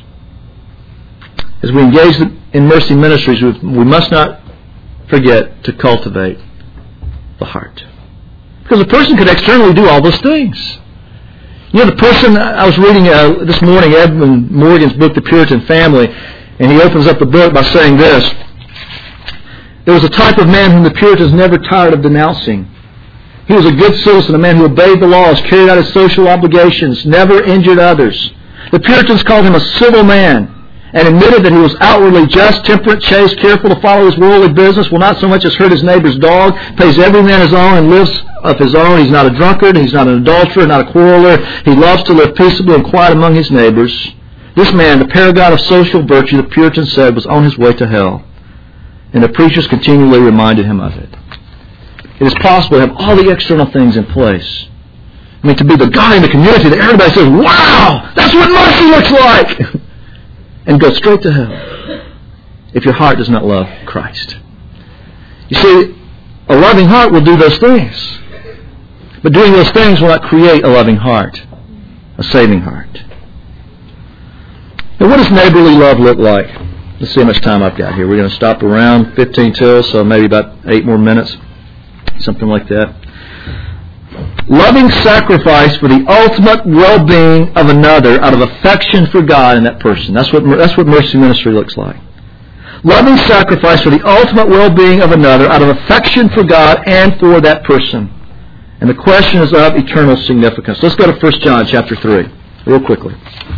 As we engage in mercy ministries, we must not forget to cultivate the heart. Because a person could externally do all those things. You know, the person, I was reading uh, this morning Edmund Morgan's book, The Puritan Family, and he opens up the book by saying this: there was a type of man whom the Puritans never tired of denouncing. He was a good citizen, a man who obeyed the laws, carried out his social obligations, never injured others. The Puritans called him a civil man. and admitted that he was outwardly just, temperate, chaste, careful to follow his worldly business, will not so much as hurt his neighbor's dog, pays every man his own, and lives of his own. He's not a drunkard, he's not an adulterer, not a quarreler. He loves to live peaceably and quiet among his neighbors. This man, the paragon of social virtue, the Puritans said, was on his way to hell. And the preachers continually reminded him of it. It is possible to have all the external things in place. I mean, to be the guy in the community that everybody says, wow, that's what mercy looks like! And go straight to hell if your heart does not love Christ. You see, a loving heart will do those things. But doing those things will not create a loving heart, a saving heart. Now, what does neighborly love look like? Let's see how much time I've got here. We're going to stop around fifteen till, so maybe about eight more minutes, something like that. Loving sacrifice for the ultimate well-being of another out of affection for God and that person. That's what that's what mercy ministry looks like. Loving sacrifice for the ultimate well-being of another out of affection for God and for that person. And the question is of eternal significance. Let's go to First John chapter three, real quickly.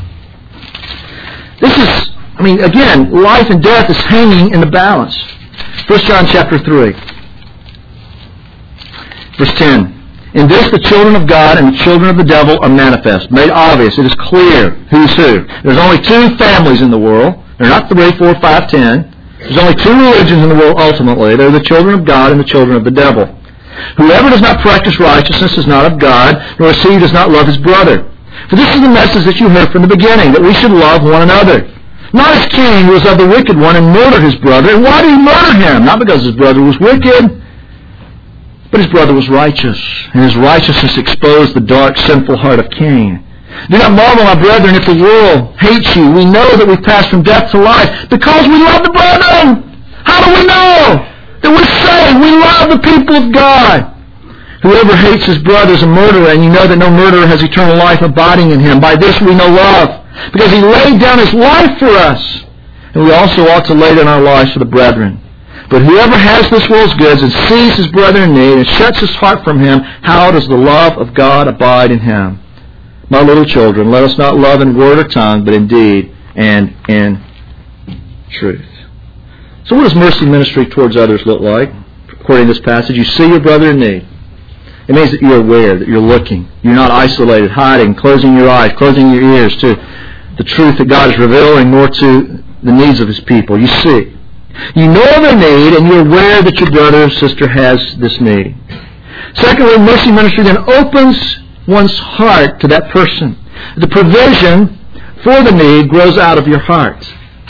This is, I mean, again, life and death is hanging in the balance. First John chapter three, verse ten. In this the children of God and the children of the devil are manifest, made obvious. It is clear who's who. There's only two families in the world. They're not three, four, five, ten. There's only two religions in the world ultimately. They're the children of God and the children of the devil. Whoever does not practice righteousness is not of God, nor is he who does not love his brother. For this is the message that you heard from the beginning, that we should love one another. Not as Cain, who was of the wicked one, and murdered his brother. And why did he murder him? Not because his brother was wicked, but his brother was righteous, and his righteousness exposed the dark, sinful heart of Cain. Do not marvel, my brethren, if the world hates you. We know that we pass from death to life because we love the brethren. How do we know? That we're saved. We love the people of God. Whoever hates his brother is a murderer, and you know that no murderer has eternal life abiding in him. By this we know love, because he laid down his life for us, and we also ought to lay down our lives for the brethren. But whoever has this world's goods and sees his brother in need and shuts his heart from him, how does the love of God abide in him? My little children, let us not love in word or tongue, but in deed and in truth. So what does mercy ministry towards others look like? According to this passage, you see your brother in need. It means that you're aware, that you're looking. You're not isolated, hiding, closing your eyes, closing your ears to the truth that God is revealing, nor to the needs of his people. You see. You know their need, and you're aware that your brother or sister has this need. Secondly, mercy ministry then opens one's heart to that person. The provision for the need grows out of your heart.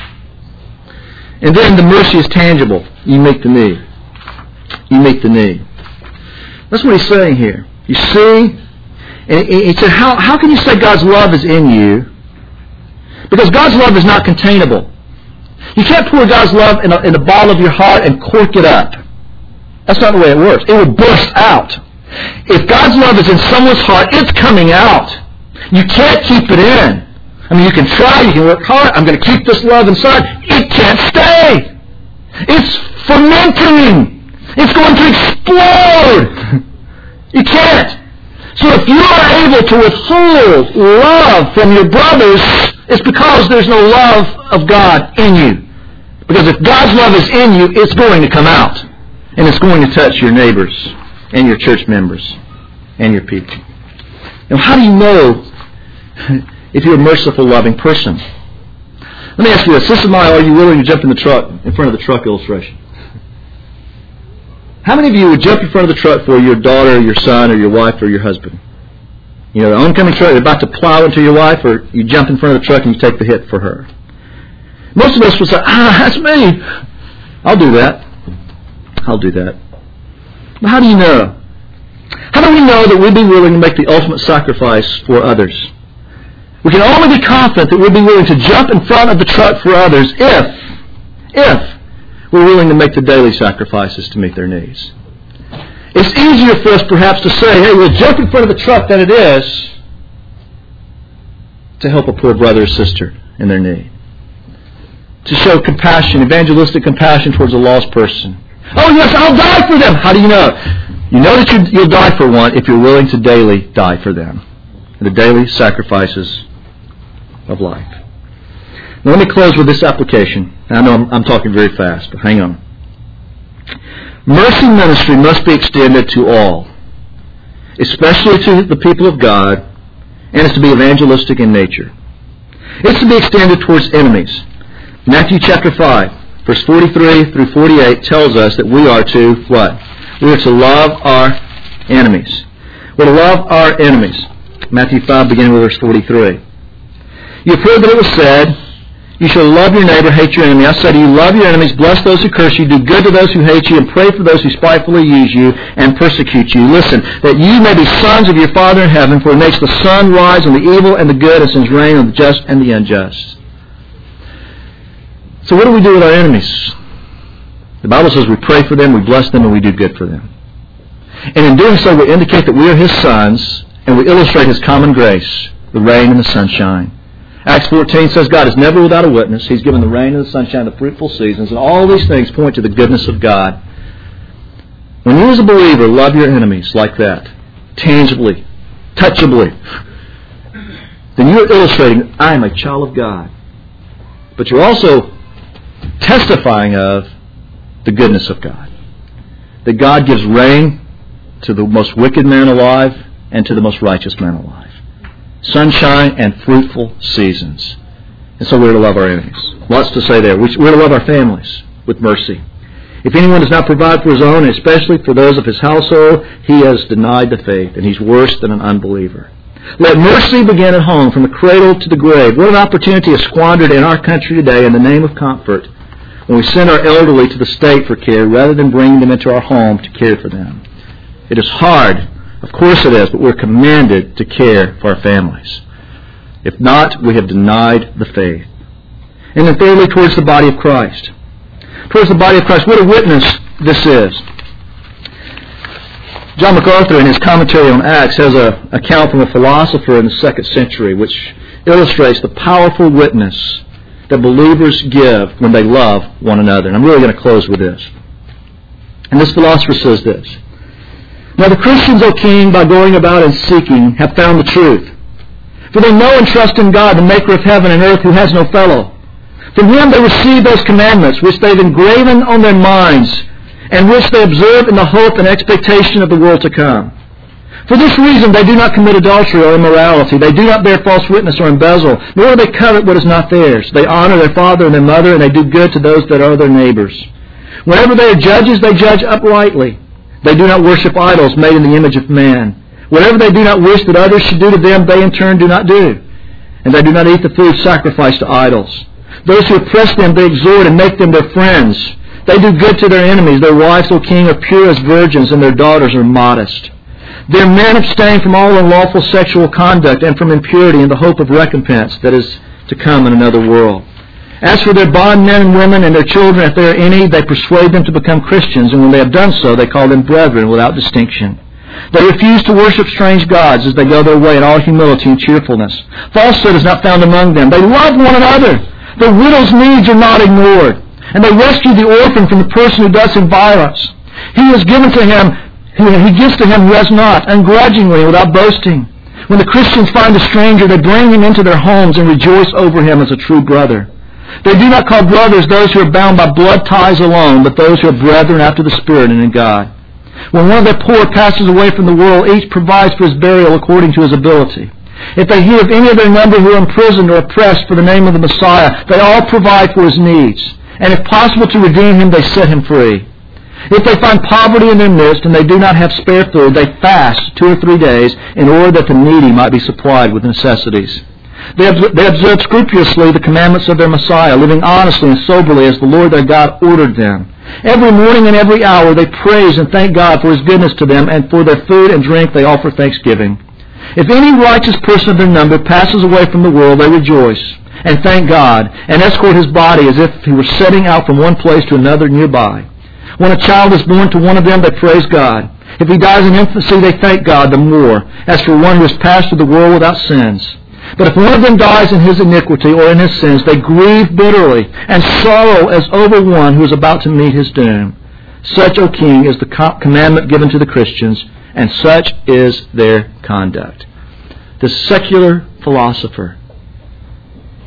And then the mercy is tangible. You meet the need. You meet the need. That's what he's saying here. You see, and he said, how, how can you say God's love is in you? Because God's love is not containable. You can't pour God's love in a, in a bottle of your heart and cork it up. That's not the way it works. It will burst out. If God's love is in someone's heart, it's coming out. You can't keep it in. I mean, you can try, you can work hard. I'm going to keep this love inside. It can't stay. It's fermenting. It's going to explode. You can't. So if you are able to withhold love from your brothers, it's because there's no love of God in you. Because if God's love is in you, it's going to come out. And it's going to touch your neighbors and your church members and your people. Now, how do you know if you're a merciful, loving person? Let me ask you this. This is my, are you willing to jump in the truck, in front of the truck illustration? How many of you would jump in front of the truck for your daughter or your son or your wife or your husband? You know, the oncoming truck, they're about to plow into your wife, or you jump in front of the truck and you take the hit for her. Most of us would say, ah, that's me. I'll do that. I'll do that. But how do you know? How do we know that we'd be willing to make the ultimate sacrifice for others? We can only be confident that we'd be willing to jump in front of the truck for others if, if we're willing to make the daily sacrifices to meet their needs. It's easier for us perhaps to say, hey, we'll jump in front of the truck than it is to help a poor brother or sister in their need. To show compassion, evangelistic compassion towards a lost person. Oh yes, I'll die for them. How do you know? You know that you, you'll die for one if you're willing to daily die for them. The daily sacrifices of life. Now let me close with this application. I know I'm, I'm talking very fast, but hang on. Mercy ministry must be extended to all, especially to the people of God, and it's to be evangelistic in nature. It's to be extended towards enemies. Matthew chapter five, verse forty-three through forty-eight tells us that we are to what? We are to love our enemies. We're to love our enemies. Matthew five, beginning with verse forty-three. You've heard that it was said, you shall love your neighbor, hate your enemy. I say to you, love your enemies, bless those who curse you, do good to those who hate you, and pray for those who spitefully use you and persecute you. Listen, that you may be sons of your Father in heaven, for he makes the sun rise on the evil and the good, and sends rain on the just and the unjust. So what do we do with our enemies? The Bible says we pray for them, we bless them, and we do good for them. And in doing so, we indicate that we are his sons, and we illustrate his common grace, the rain and the sunshine. Acts fourteen says God is never without a witness. He's given the rain and the sunshine, the fruitful seasons, and all these things point to the goodness of God. When you as a believer love your enemies like that, tangibly, touchably, then you're illustrating, I am a child of God. But you're also testifying of the goodness of God. That God gives rain to the most wicked man alive and to the most righteous man alive. Sunshine and fruitful seasons. And so we're to love our enemies. Lots to say there. We're to love our families with mercy. If anyone does not provide for his own, especially for those of his household, he has denied the faith, and he's worse than an unbeliever. Let mercy begin at home, from the cradle to the grave. What an opportunity is squandered in our country today in the name of comfort when we send our elderly to the state for care rather than bringing them into our home to care for them. It is hard. Of course it is, but we're commanded to care for our families. If not, we have denied the faith. And then thirdly, towards the body of Christ. Towards the body of Christ, what a witness this is. John MacArthur, in his commentary on Acts, has an account from a philosopher in the second century which illustrates the powerful witness that believers give when they love one another. And I'm really going to close with this. And this philosopher says this. Now the Christians, O King, by going about and seeking, have found the truth. For they know and trust in God, the maker of heaven and earth, who has no fellow. From him they receive those commandments which they've engraven on their minds, and which they observe in the hope and expectation of the world to come. For this reason they do not commit adultery or immorality. They do not bear false witness or embezzle, nor do they covet what is not theirs. They honor their father and their mother, and they do good to those that are their neighbors. Whenever they are judges, they judge uprightly. They do not worship idols made in the image of man. Whatever they do not wish that others should do to them, they in turn do not do. And they do not eat the food sacrificed to idols. Those who oppress them they exhort and make them their friends. They do good to their enemies. Their wives, O King, are pure as virgins, and their daughters are modest. Their men abstain from all unlawful sexual conduct and from impurity in the hope of recompense that is to come in another world. As for their bondmen and women and their children, if there are any, they persuade them to become Christians, and when they have done so, they call them brethren without distinction. They refuse to worship strange gods as they go their way in all humility and cheerfulness. Falsehood is not found among them. They love one another. The widow's needs are not ignored, and they rescue the orphan from the person who does him violence. He is given to him, he gives to him who has not, ungrudgingly, without boasting. When the Christians find a stranger, they bring him into their homes and rejoice over him as a true brother. They do not call brothers those who are bound by blood ties alone, but those who are brethren after the Spirit and in God. When one of their poor passes away from the world, each provides for his burial according to his ability. If they hear of any of their number who are imprisoned or oppressed for the name of the Messiah, they all provide for his needs. And if possible to redeem him, they set him free. If they find poverty in their midst and they do not have spare food, they fast two or three days in order that the needy might be supplied with necessities. They observe scrupulously the commandments of their Messiah, living honestly and soberly as the Lord their God ordered them. Every morning and every hour they praise and thank God for his goodness to them, and for their food and drink they offer thanksgiving. If any righteous person of their number passes away from the world, they rejoice and thank God and escort his body as if he were setting out from one place to another nearby. When a child is born to one of them, they praise God. If he dies in infancy, they thank God the more, as for one who has passed through the world without sins. But if one of them dies in his iniquity or in his sins, they grieve bitterly and sorrow as over one who is about to meet his doom. Such, O King, is the commandment given to the Christians, and such is their conduct. The secular philosopher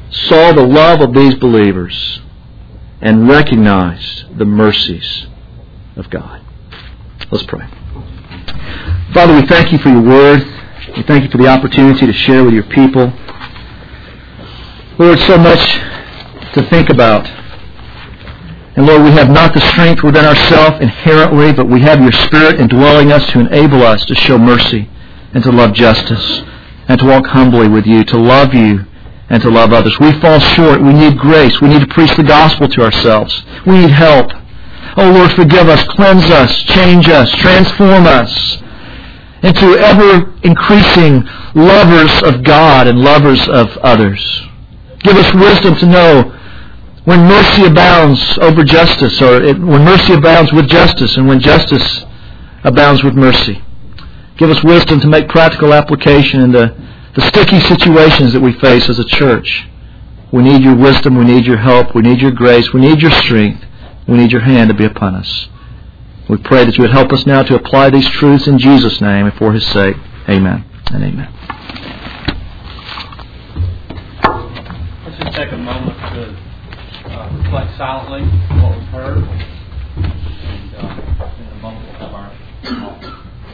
saw the love of these believers and recognized the mercies of God. Let's pray. Father, we thank you for your word. We thank you for the opportunity to share with your people. Lord, so much to think about. And Lord, we have not the strength within ourselves inherently, but we have your Spirit indwelling us to enable us to show mercy and to love justice and to walk humbly with you, to love you and to love others. We fall short. We need grace. We need to preach the gospel to ourselves. We need help. Oh Lord, forgive us, cleanse us, change us, transform us into ever-increasing lovers of God and lovers of others. Give us wisdom to know when mercy abounds over justice, or it, when mercy abounds with justice, and when justice abounds with mercy. Give us wisdom to make practical application in the, the sticky situations that we face as a church. We need your wisdom, we need your help, we need your grace, we need your strength, we need your hand to be upon us. We pray that you would help us now to apply these truths in Jesus' name and for his sake. Amen and amen. Let's just take a moment to uh, reflect silently on what we've heard. And uh, in a moment we'll have our offering.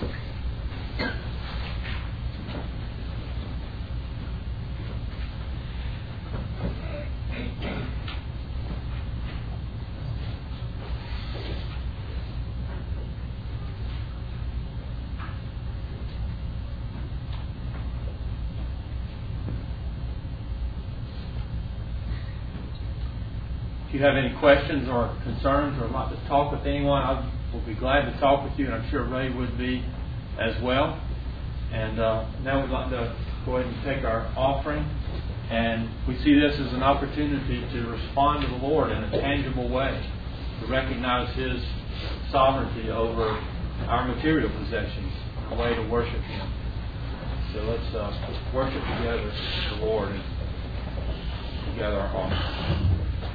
If you have any questions or concerns or would like to talk with anyone, I will be glad to talk with you, and I'm sure Ray would be as well. And uh, now we'd like to go ahead and take our offering, and we see this as an opportunity to respond to the Lord in a tangible way, to recognize his sovereignty over our material possessions, a way to worship him. So let's uh, worship together the Lord and together our offering.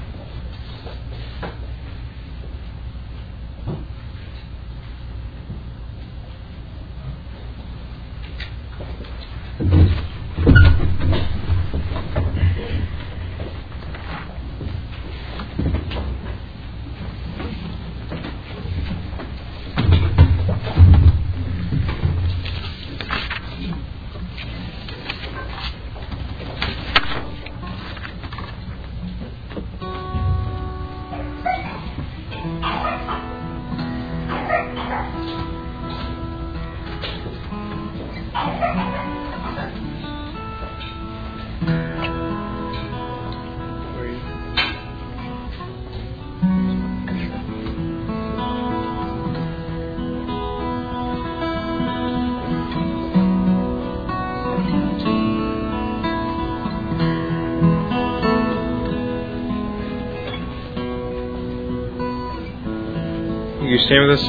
You stand with us?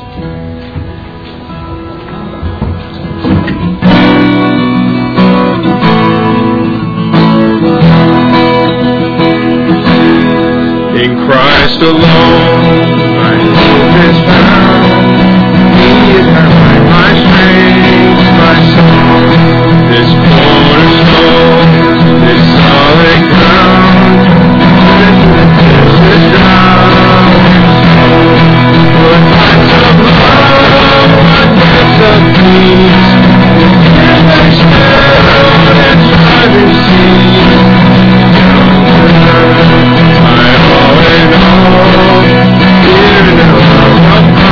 In Christ alone, my hope is found. He is my life, my strength, my song. This cornerstone, this solid ground. This is down. What kinds of love, what depths of peace, can they stand and try to see? My all in all, here in the love of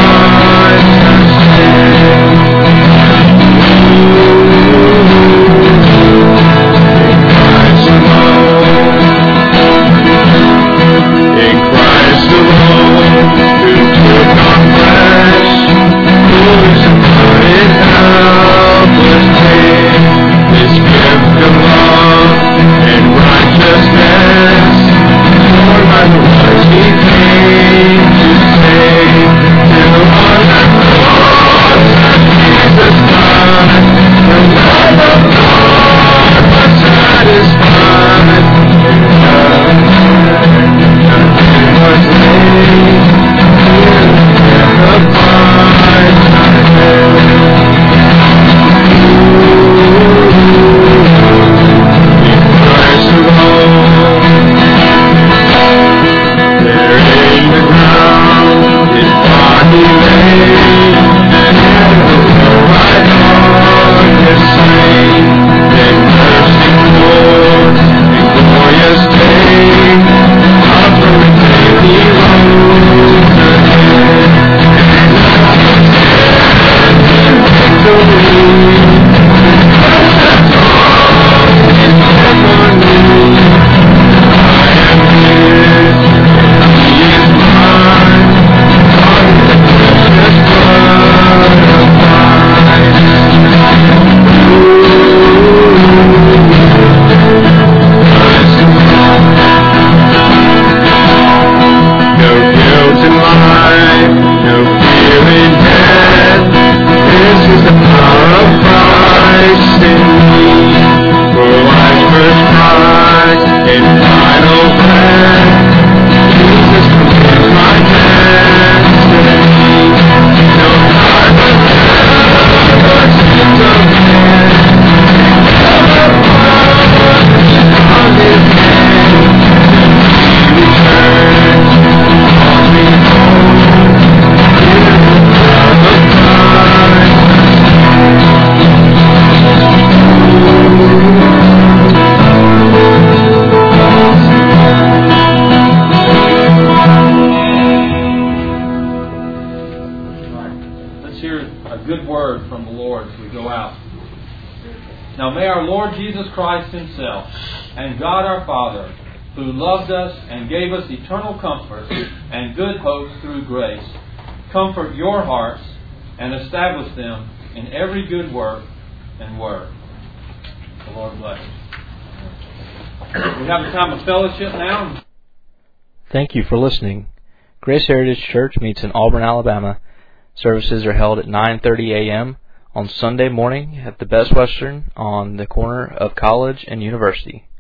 Now may our Lord Jesus Christ Himself and God our Father, who loved us and gave us eternal comfort and good hope through grace, comfort your hearts and establish them in every good work and word. The Lord bless you. We have a time of fellowship now. Thank you for listening. Grace Heritage Church meets in Auburn, Alabama. Services are held at nine thirty a.m. on Sunday morning at the Best Western on the corner of College and University.